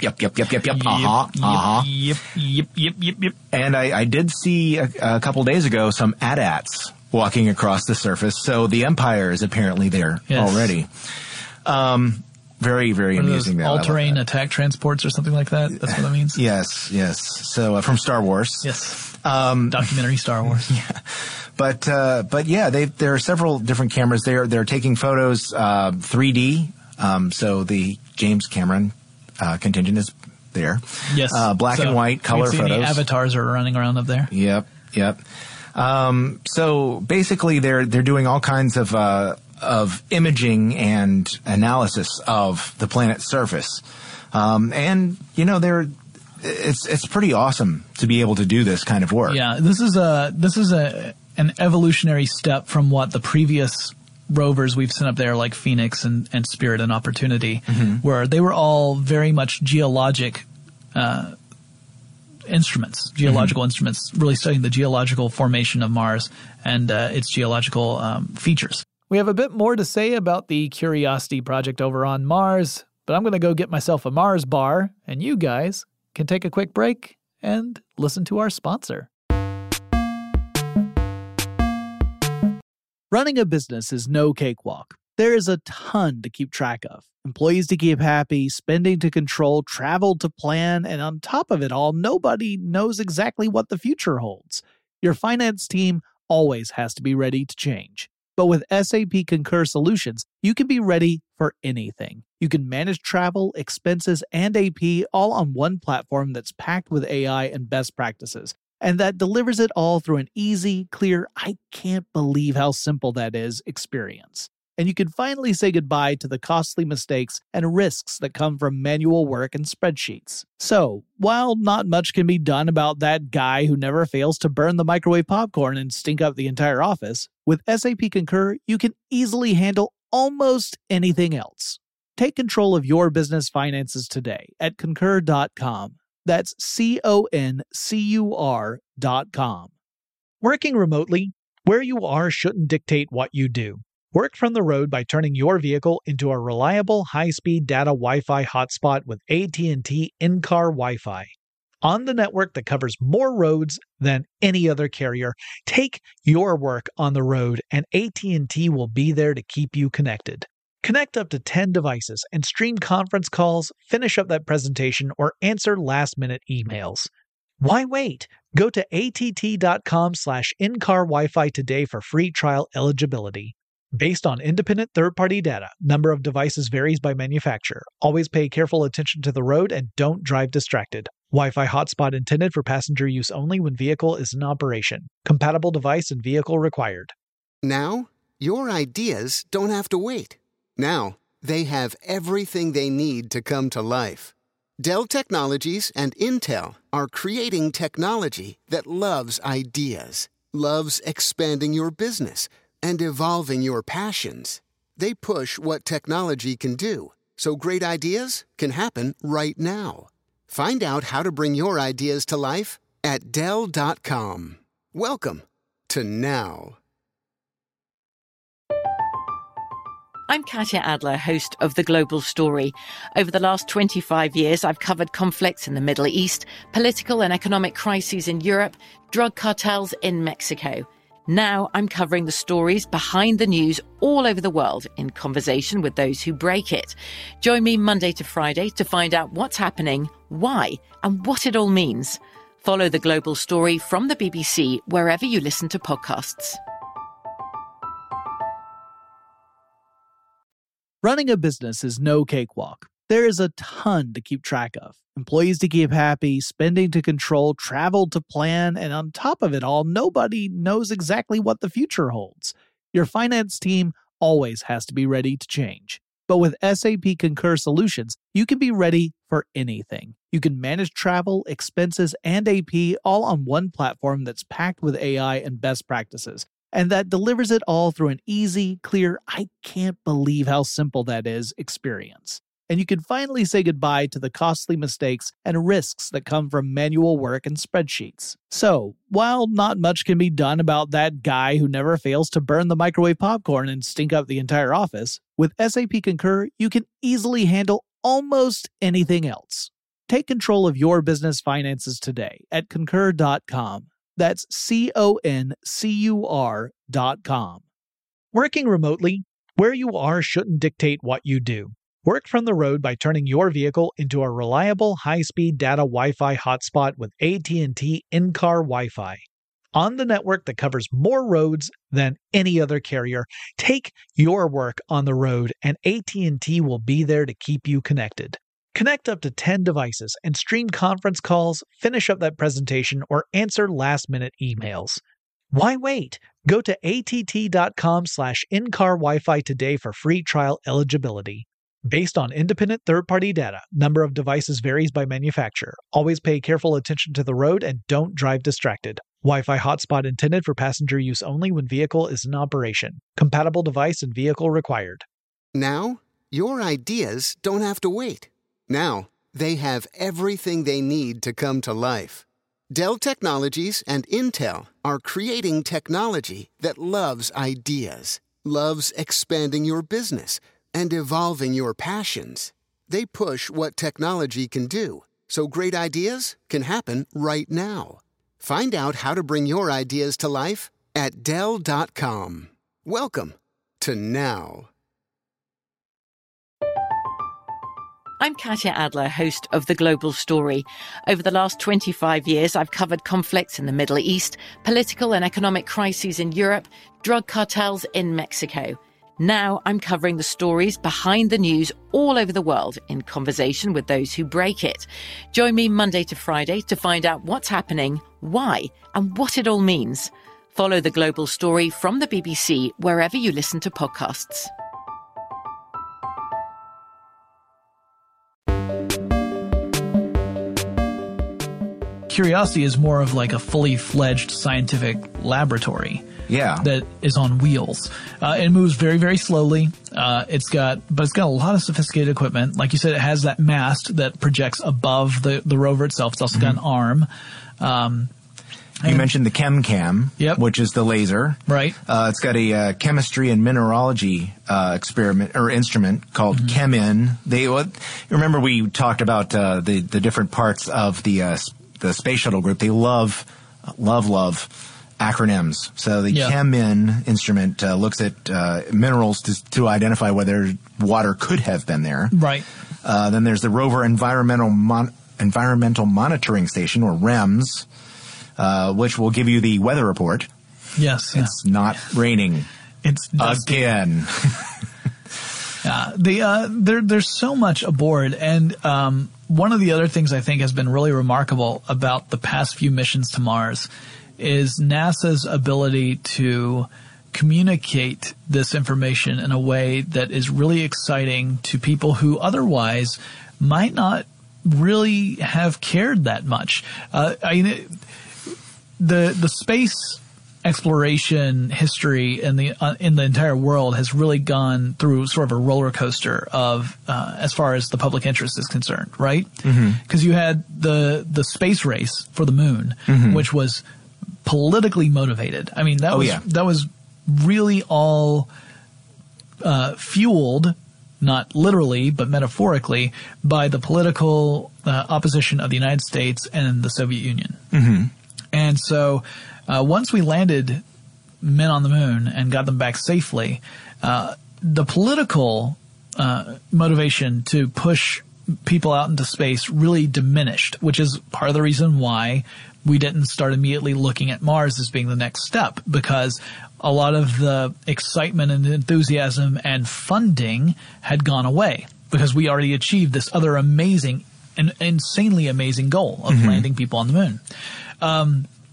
Yep. And I did see a couple days ago some AT-ATs walking across the surface, so the Empire is apparently there already. Very, very amusing. All-terrain attack transports or something like that. That's what that means. Yes. So from Star Wars. Yes. Documentary Star Wars. Yeah. But yeah, there are several different cameras. They're taking photos 3D. So the James Cameron contingent is there. Yes. Black and white color photos. The avatars are running around up there. Yep. So basically, they're doing all kinds of imaging and analysis of the planet's surface, and it's pretty awesome to be able to do this kind of work. Yeah, this is an evolutionary step from what the previous rovers we've sent up there, like Phoenix and Spirit and Opportunity, where they were all very much geological instruments, really studying the geological formation of Mars and its geological features. We have a bit more to say about the Curiosity project over on Mars, but I'm going to go get myself a Mars bar, and you guys can take a quick break and listen to our sponsor. Running a business is no cakewalk. There is a ton to keep track of. Employees to keep happy, spending to control, travel to plan, and on top of it all, nobody knows exactly what the future holds. Your finance team always has to be ready to change. But with SAP Concur Solutions, you can be ready for anything. You can manage travel, expenses, and AP all on one platform that's packed with AI and best practices, and that delivers it all through an easy, clear, I can't believe how simple that is experience. And you can finally say goodbye to the costly mistakes and risks that come from manual work and spreadsheets. So, while not much can be done about that guy who never fails to burn the microwave popcorn and stink up the entire office, with SAP Concur, you can easily handle almost anything else. Take control of your business finances today at Concur.com. That's CONCUR.com. Working remotely, where you are shouldn't dictate what you do. Work from the road by turning your vehicle into a reliable high-speed data Wi-Fi hotspot with AT&T in-car Wi-Fi. On the network that covers more roads than any other carrier, take your work on the road and AT&T will be there to keep you connected. Connect up to 10 devices and stream conference calls, finish up that presentation, or answer last-minute emails. Why wait? Go to att.com/in-car Wi-Fi today for free trial eligibility. Based on independent third-party data, number of devices varies by manufacturer. Always pay careful attention to the road and don't drive distracted. Wi-Fi hotspot intended for passenger use only when vehicle is in operation. Compatible device and vehicle required. Now, your ideas don't have to wait. Now, they have everything they need to come to life. Dell Technologies and Intel are creating technology that loves ideas, loves expanding your business, and evolving your passions. They push what technology can do, so great ideas can happen right now. Find out how to bring your ideas to life at Dell.com. Welcome to now. I'm Katya Adler, host of The Global Story. Over the last 25 years, I've covered conflicts in the Middle East, political and economic crises in Europe, drug cartels in Mexico. Now I'm covering the stories behind the news all over the world in conversation with those who break it. Join me Monday to Friday to find out what's happening, why, and what it all means. Follow The Global Story from the BBC wherever you listen to podcasts. Running a business is no cakewalk. There is a ton to keep track of. Employees to keep happy, spending to control, travel to plan, and on top of it all, nobody knows exactly what the future holds. Your finance team always has to be ready to change. But with SAP Concur Solutions, you can be ready for anything. You can manage travel, expenses, and AP all on one platform that's packed with AI and best practices, and that delivers it all through an easy, clear, I can't believe how simple that is experience. And you can finally say goodbye to the costly mistakes and risks that come from manual work and spreadsheets. So, while not much can be done about that guy who never fails to burn the microwave popcorn and stink up the entire office, with SAP Concur, you can easily handle almost anything else. Take control of your business finances today at Concur.com. That's CONCUR.com. Working remotely, where you are shouldn't dictate what you do. Work from the road by turning your vehicle into a reliable high-speed data Wi-Fi hotspot with AT&T in-car Wi-Fi. On the network that covers more roads than any other carrier, take your work on the road and AT&T will be there to keep you connected. Connect up to 10 devices and stream conference calls, finish up that presentation, or answer last-minute emails. Why wait? Go to att.com/in-car Wi-Fi today for free trial eligibility. Based on independent third-party data, number of devices varies by manufacturer. Always pay careful attention to the road and don't drive distracted. Wi-Fi hotspot intended for passenger use only when vehicle is in operation. Compatible device and vehicle required. Now, your ideas don't have to wait. Now, they have everything they need to come to life. Dell Technologies and Intel are creating technology that loves ideas, loves expanding your business, and evolving your passions. They push what technology can do, so great ideas can happen right now. Find out how to bring your ideas to life at Dell.com. Welcome to now. I'm Katya Adler, host of The Global Story. Over the last 25 years, I've covered conflicts in the Middle East, political and economic crises in Europe, drug cartels in Mexico. Now I'm covering the stories behind the news all over the world in conversation with those who break it. Join me Monday to Friday to find out what's happening, why, and what it all means. Follow The Global Story from the BBC wherever you listen to podcasts. Curiosity is more of like a fully fledged scientific laboratory. Yeah. That is on wheels. It moves very, very slowly. It's got a lot of sophisticated equipment. Like you said, it has that mast that projects above the rover itself. It's also got an arm. You mentioned the ChemCam, yep, which is the laser. Right. It's got a chemistry and mineralogy experiment or instrument called ChemIn. Remember we talked about the different parts of the Space Shuttle group. They love acronyms. So the ChemIn instrument looks at minerals to identify whether water could have been there. Right. Then there's the Rover Environmental Monitoring Station, or REMS, which will give you the weather report. Yes. It's not raining. It's dusty. Again. There's so much aboard, and one of the other things I think has been really remarkable about the past few missions to Mars is NASA's ability to communicate this information in a way that is really exciting to people who otherwise might not really have cared that much. The space exploration history in the entire world has really gone through sort of a roller coaster of as far as the public interest is concerned, right? Because you had the space race for the moon, which was politically motivated. I mean, that was really all fueled, not literally but metaphorically, by the political opposition of the United States and the Soviet Union. And so once we landed men on the moon and got them back safely, the political motivation to push people out into space really diminished, which is part of the reason why we didn't start immediately looking at Mars as being the next step, because a lot of the excitement and enthusiasm and funding had gone away because we already achieved this other amazing and insanely amazing goal of landing people on the moon.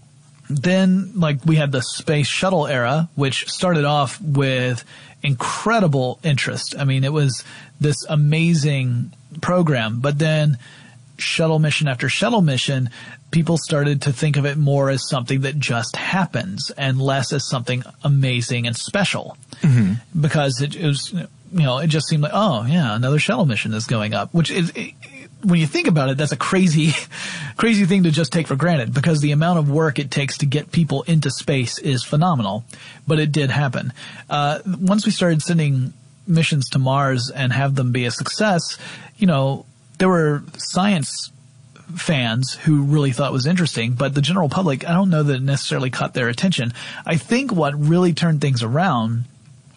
then, like, we had the space shuttle era, which started off with incredible interest. I mean, it was this amazing program. But then shuttle mission after shuttle mission, people started to think of it more as something that just happens and less as something amazing and special. Because it was, it just seemed like, oh, yeah, another shuttle mission is going up, which is, when you think about it, that's a crazy thing to just take for granted, because the amount of work it takes to get people into space is phenomenal. But it did happen. Once we started sending missions to Mars and have them be a success, there were science fans who really thought it was interesting, but the general public, I don't know that it necessarily caught their attention. I think what really turned things around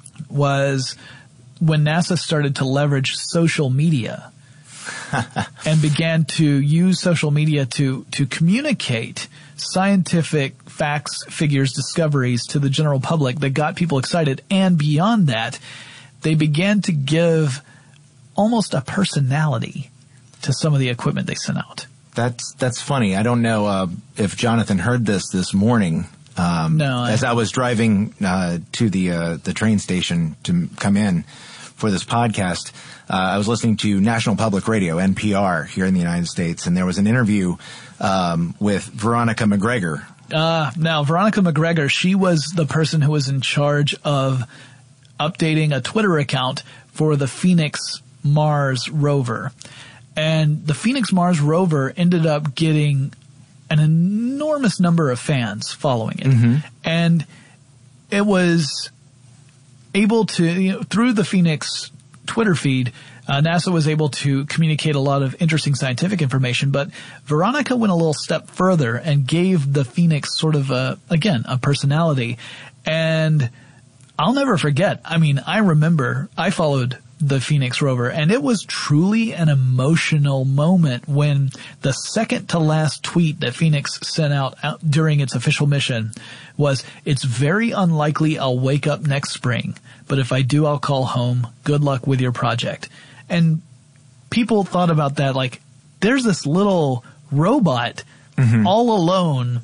was when NASA started to leverage social media and began to use social media to communicate scientific facts, figures, discoveries to the general public that got people excited. And beyond that, they began to give almost a personality to some of the equipment they sent out. That's funny. I don't know if Jonathan heard this morning. No. As I was driving to the train station to come in for this podcast, I was listening to National Public Radio, NPR, here in the United States, and there was an interview with Veronica McGregor. Now, Veronica McGregor, she was the person who was in charge of updating a Twitter account for the Phoenix Mars rover. And the Phoenix Mars rover ended up getting an enormous number of fans following it. And it was able to, through the Phoenix Twitter feed, NASA was able to communicate a lot of interesting scientific information. But Veronica went a little step further and gave the Phoenix sort of a personality. And I'll never forget. I mean, I remember I followed the Phoenix rover, and it was truly an emotional moment when the second to last tweet that Phoenix sent out during its official mission was, "It's very unlikely I'll wake up next spring, but if I do, I'll call home. Good luck with your project." And people thought about that like, there's this little robot all alone.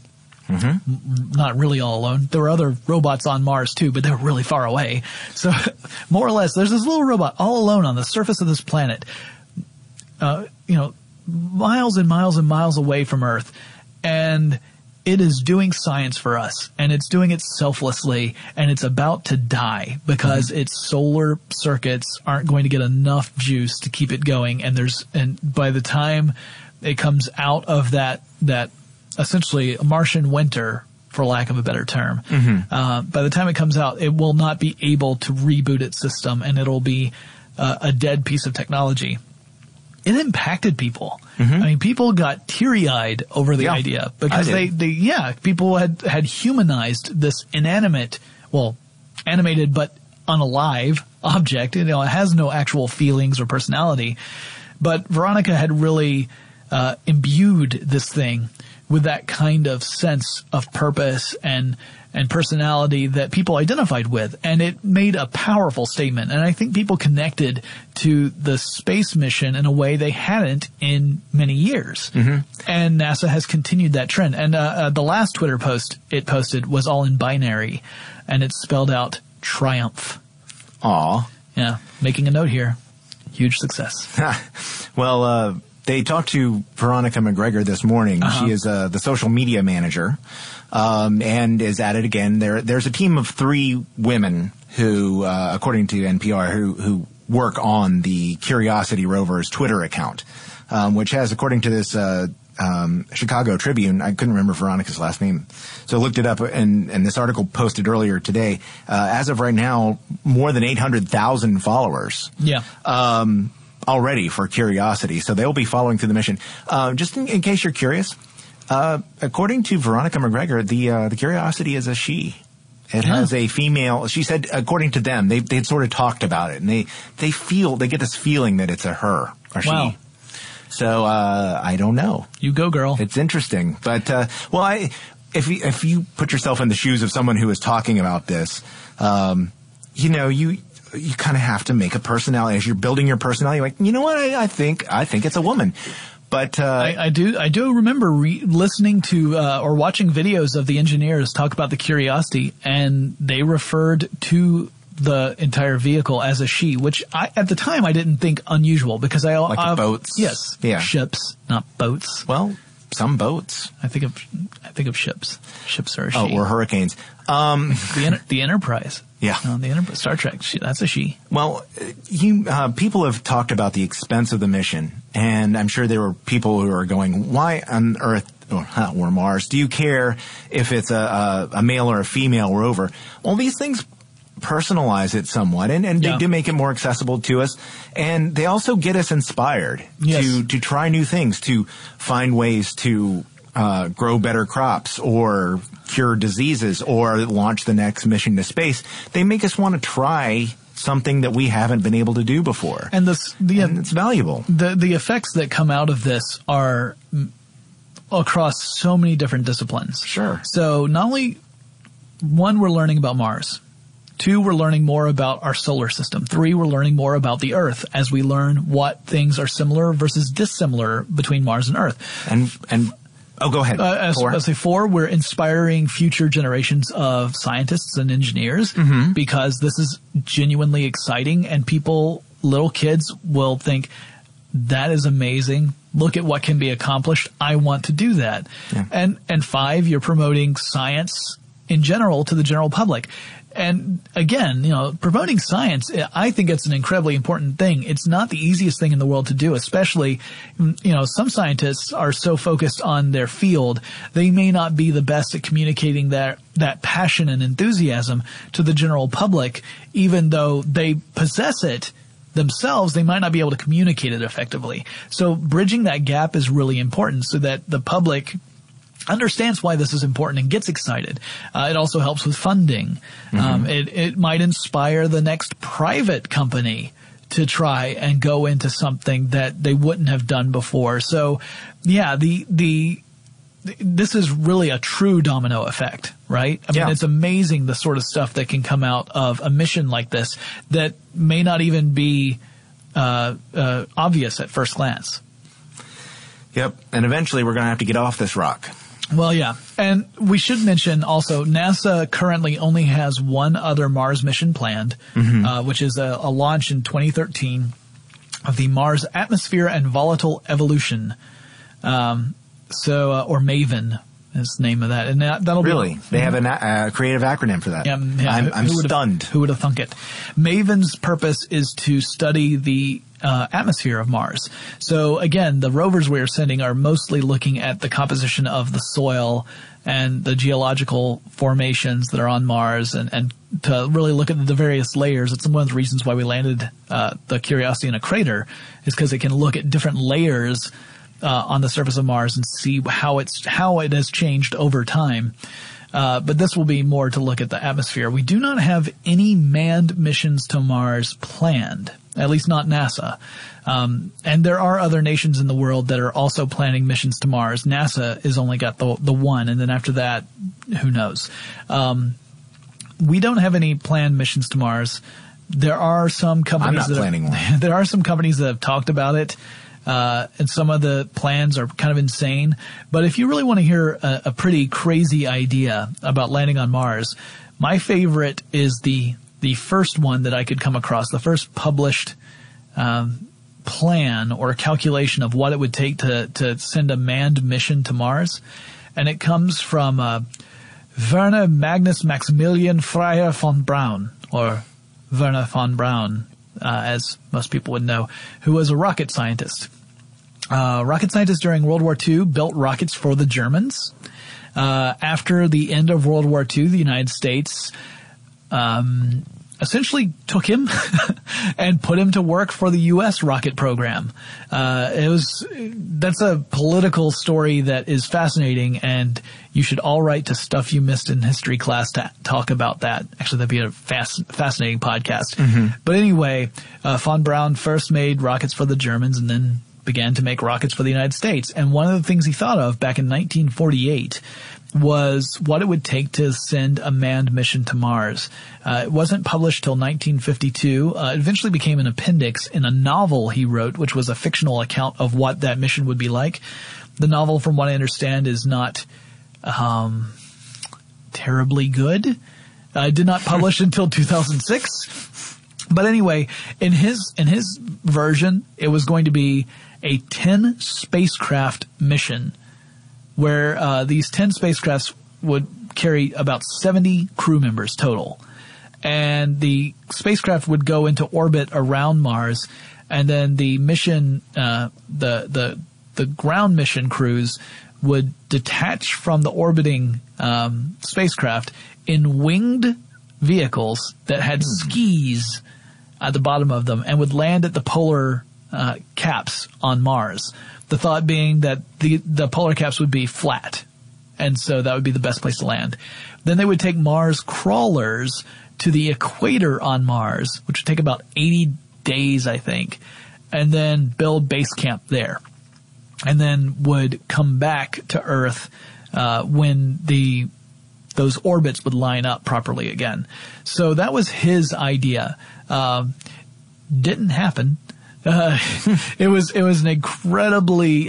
Not really all alone. There were other robots on Mars too, but they were really far away. So more or less, there's this little robot all alone on the surface of this planet, miles and miles and miles away from Earth. And it is doing science for us, and it's doing it selflessly, and it's about to die because its solar circuits aren't going to get enough juice to keep it going. And by the time it comes out of that essentially a Martian winter, for lack of a better term. By the time it comes out, it will not be able to reboot its system, and it'll be a dead piece of technology. It impacted people. I mean, people got teary-eyed over the idea because people had humanized this inanimate, animated but unalive object. It has no actual feelings or personality. But Veronica had really imbued this thing with that kind of sense of purpose and personality that people identified with. And it made a powerful statement. And I think people connected to the space mission in a way they hadn't in many years. And NASA has continued that trend. And the last Twitter post it posted was all in binary, and it spelled out triumph. Aw. Yeah. Making a note here. Huge success. Well, they talked to Veronica McGregor this morning. She is the social media manager, and is at it again. There's a team of 3 women who, according to NPR, who work on the Curiosity rover's Twitter account, which has, according to this Chicago Tribune, I couldn't remember Veronica's last name, so I looked it up, and this article posted earlier today. As of right now, more than 800,000 followers. Yeah. Already for Curiosity, so they'll be following through the mission. Just in case you're curious, according to Veronica McGregor, the Curiosity is a she. It has a female. She said, according to them, they'd sort of talked about it, and they get this feeling that it's a her or she. So I don't know. You go, girl. It's interesting, but if you put yourself in the shoes of someone who is talking about this, you kind of have to make a personality as you're building your personality. Like, you know what? I think it's a woman. But I do remember listening to or watching videos of the engineers talk about the Curiosity, and they referred to the entire vehicle as a she, which at the time I didn't think unusual because like boats. Yes, yeah, ships, not boats. Well, some boats. I think of ships. Ships are a she. Oh, or hurricanes. The Enterprise. Yeah, the Enterprise, Star Trek. That's a she. Well, people have talked about the expense of the mission, and I'm sure there were people who are going, "Why on Earth or Mars do you care if it's a male or a female rover?" Well, these things personalize it somewhat, and they do make it more accessible to us, and they also get us inspired to try new things, to find ways to grow better crops or cure diseases or launch the next mission to space. They make us want to try something that we haven't been able to do before, and it's valuable. The effects that come out of this are across so many different disciplines. Sure. So not only one, we're learning about Mars. 2, we're learning more about our solar system. 3, we're learning more about the Earth as we learn what things are similar versus dissimilar between Mars and Earth. And go ahead. 4, we're inspiring future generations of scientists and engineers because this is genuinely exciting, and little kids will think, that is amazing. Look at what can be accomplished. I want to do that. Yeah. And 5, you're promoting science in general to the general public. And again, promoting science, I think it's an incredibly important thing. It's not the easiest thing in the world to do, especially, some scientists are so focused on their field, they may not be the best at communicating that passion and enthusiasm to the general public, even though they possess it themselves, they might not be able to communicate it effectively. So bridging that gap is really important so that the public understands why this is important and gets excited. It also helps with funding. It might inspire the next private company to try and go into something that they wouldn't have done before. So, yeah, this is really a true domino effect, right? I mean, it's amazing the sort of stuff that can come out of a mission like this that may not even be obvious at first glance. Yep, and eventually we're going to have to get off this rock. Well, yeah. And we should mention also NASA currently only has one other Mars mission planned, which is a launch in 2013 of the Mars Atmosphere and Volatile Evolution. Or MAVEN is the name of that. And that'll really? They have a creative acronym for that. Yeah, I'm stunned. Who would have thunk it? MAVEN's purpose is to study the atmosphere of Mars. So again, the rovers we are sending are mostly looking at the composition of the soil and the geological formations that are on Mars, and to really look at the various layers. It's one of the reasons why we landed the Curiosity in a crater, is because it can look at different layers on the surface of Mars and see how it has changed over time. But this will be more to look at the atmosphere. We do not have any manned missions to Mars planned, at least not NASA. And there are other nations in the world that are also planning missions to Mars. NASA has only got the one, and then after that, who knows? We don't have any planned missions to Mars. There are some companies there are some companies that have talked about it. And some of the plans are kind of insane. But if you really want to hear a pretty crazy idea about landing on Mars, my favorite is the first one that I could come across, the first published plan or calculation of what it would take to send a manned mission to Mars. And it comes from Werner Magnus Maximilian Freyer von Braun, or Werner von Braun, as most people would know, who was a rocket scientist. Rocket scientist during World War II, built rockets for the Germans. After the end of World War II, the United States essentially took him and put him to work for the U.S. rocket program. That's a political story that is fascinating, and you should all write to Stuff You Missed in History class to talk about that. Actually, that'd be a fascinating podcast. But anyway, von Braun first made rockets for the Germans and then began to make rockets for the United States. And one of the things he thought of back in 1948 was what it would take to send a manned mission to Mars. It wasn't published till 1952. It eventually became an appendix in a novel he wrote, which was a fictional account of what that mission would be like. The novel, from what I understand, is not terribly good. It did not publish until 2006. But anyway, in his version, it was going to be a 10 spacecraft mission where these 10 spacecrafts would carry about 70 crew members total. And the spacecraft would go into orbit around Mars, and then the mission, the ground mission crews would detach from the orbiting spacecraft in winged vehicles that had skis at the bottom of them and would land at the polar caps on Mars. The thought being that the polar caps would be flat, and so that would be the best place to land. Then they would take Mars crawlers to the equator on Mars, which would take about 80 days, I think, and then build base camp there. And then would come back to Earth when those orbits would line up properly again. So that was his idea. Didn't happen. It was an incredibly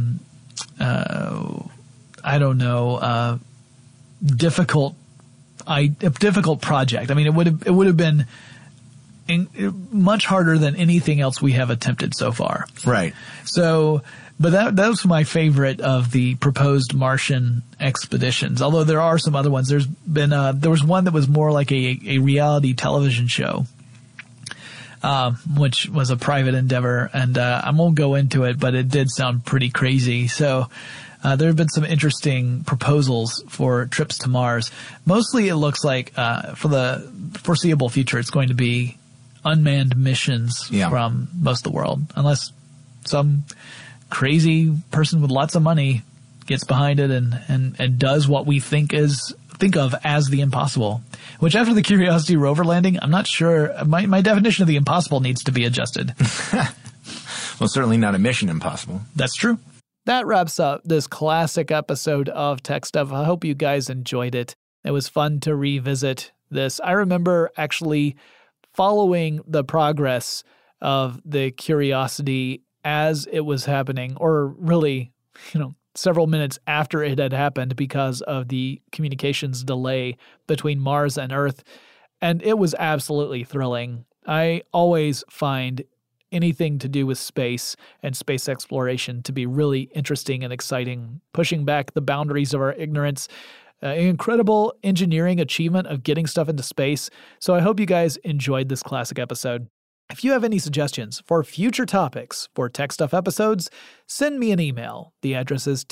difficult project. I mean, it would have been much harder than anything else we have attempted so far. Right. So, but that was my favorite of the proposed Martian expeditions. Although there are some other ones. There was one that was more like a reality television show, which was a private endeavor, and I won't go into it, but it did sound pretty crazy. So there have been some interesting proposals for trips to Mars. Mostly it looks like for the foreseeable future it's going to be unmanned missions from most of the world, unless some crazy person with lots of money gets behind it and does what we think of as the impossible. Which, after the Curiosity rover landing, I'm not sure. My definition of the impossible needs to be adjusted. Well, certainly not a Mission Impossible. That's true. That wraps up this classic episode of Tech Stuff. I hope you guys enjoyed it. It was fun to revisit this. I remember actually following the progress of the Curiosity as it was happening, or really, several minutes after it had happened because of the communications delay between Mars and Earth. And it was absolutely thrilling. I always find anything to do with space and space exploration to be really interesting and exciting, pushing back the boundaries of our ignorance, an incredible engineering achievement of getting stuff into space. So I hope you guys enjoyed this classic episode. If you have any suggestions for future topics for Tech Stuff episodes, send me an email. The address is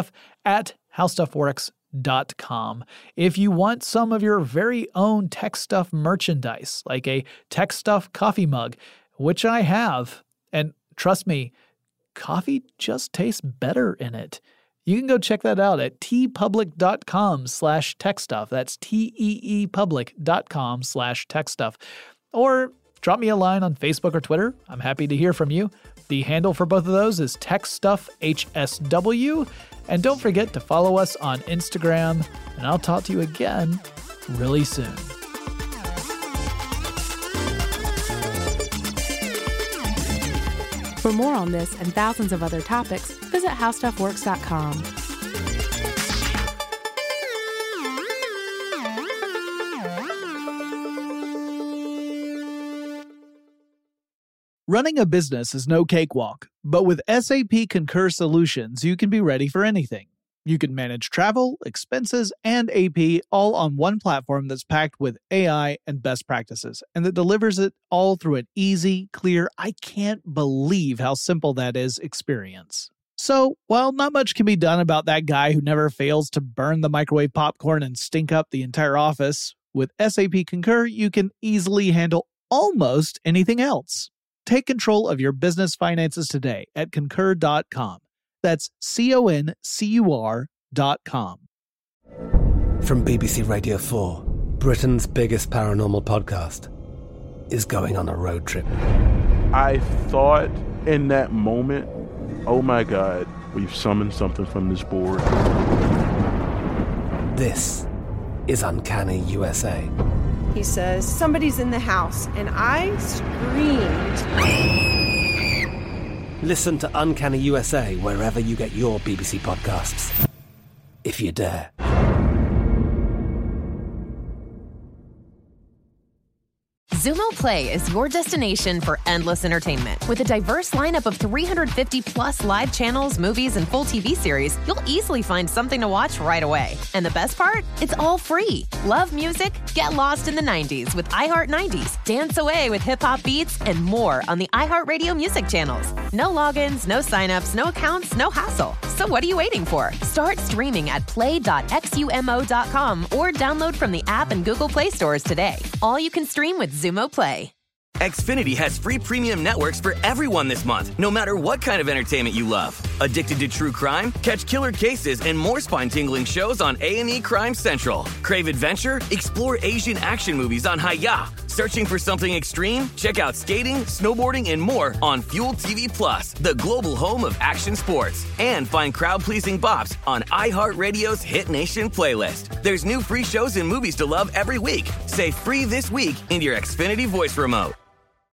techstuff@howstuffworks.com. If you want some of your very own Tech Stuff merchandise, like a Tech Stuff coffee mug, which I have, and trust me, coffee just tastes better in it. You can go check that out at teepublic.com/techstuff. That's teepublic.com/techstuff. Or drop me a line on Facebook or Twitter. I'm happy to hear from you. The handle for both of those is TechStuffHSW. And don't forget to follow us on Instagram. And I'll talk to you again really soon. For more on this and thousands of other topics, visit HowStuffWorks.com. Running a business is no cakewalk, but with SAP Concur Solutions, you can be ready for anything. You can manage travel, expenses, and AP all on one platform that's packed with AI and best practices, and that delivers it all through an easy, clear, I can't believe how simple that is experience. So, while not much can be done about that guy who never fails to burn the microwave popcorn and stink up the entire office, with SAP Concur, you can easily handle almost anything else. Take control of your business finances today at Concur.com. That's CONCUR.com. From BBC Radio 4, Britain's biggest paranormal podcast is going on a road trip. I thought in that moment, oh my God, we've summoned something from this board. This is Uncanny USA. He says, somebody's in the house, and I screamed. Listen to Uncanny USA wherever you get your BBC podcasts, if you dare. Xumo Play is your destination for endless entertainment. With a diverse lineup of 350-plus live channels, movies, and full TV series, you'll easily find something to watch right away. And the best part? It's all free. Love music? Get lost in the 90s with iHeart 90s, dance away with hip-hop beats, and more on the iHeartRadio music channels. No logins, no signups, no accounts, no hassle. So what are you waiting for? Start streaming at play.xumo.com or download from the app and Google Play stores today. All you can stream with Xumo Play. Xfinity has free premium networks for everyone this month, no matter what kind of entertainment you love. Addicted to true crime? Catch killer cases and more spine-tingling shows on A&E Crime Central. Crave adventure? Explore Asian action movies on Hi-YAH. Searching for something extreme? Check out skating, snowboarding, and more on Fuel TV Plus, the global home of action sports. And find crowd-pleasing bops on iHeartRadio's Hit Nation playlist. There's new free shows and movies to love every week. Say free this week in your Xfinity voice remote.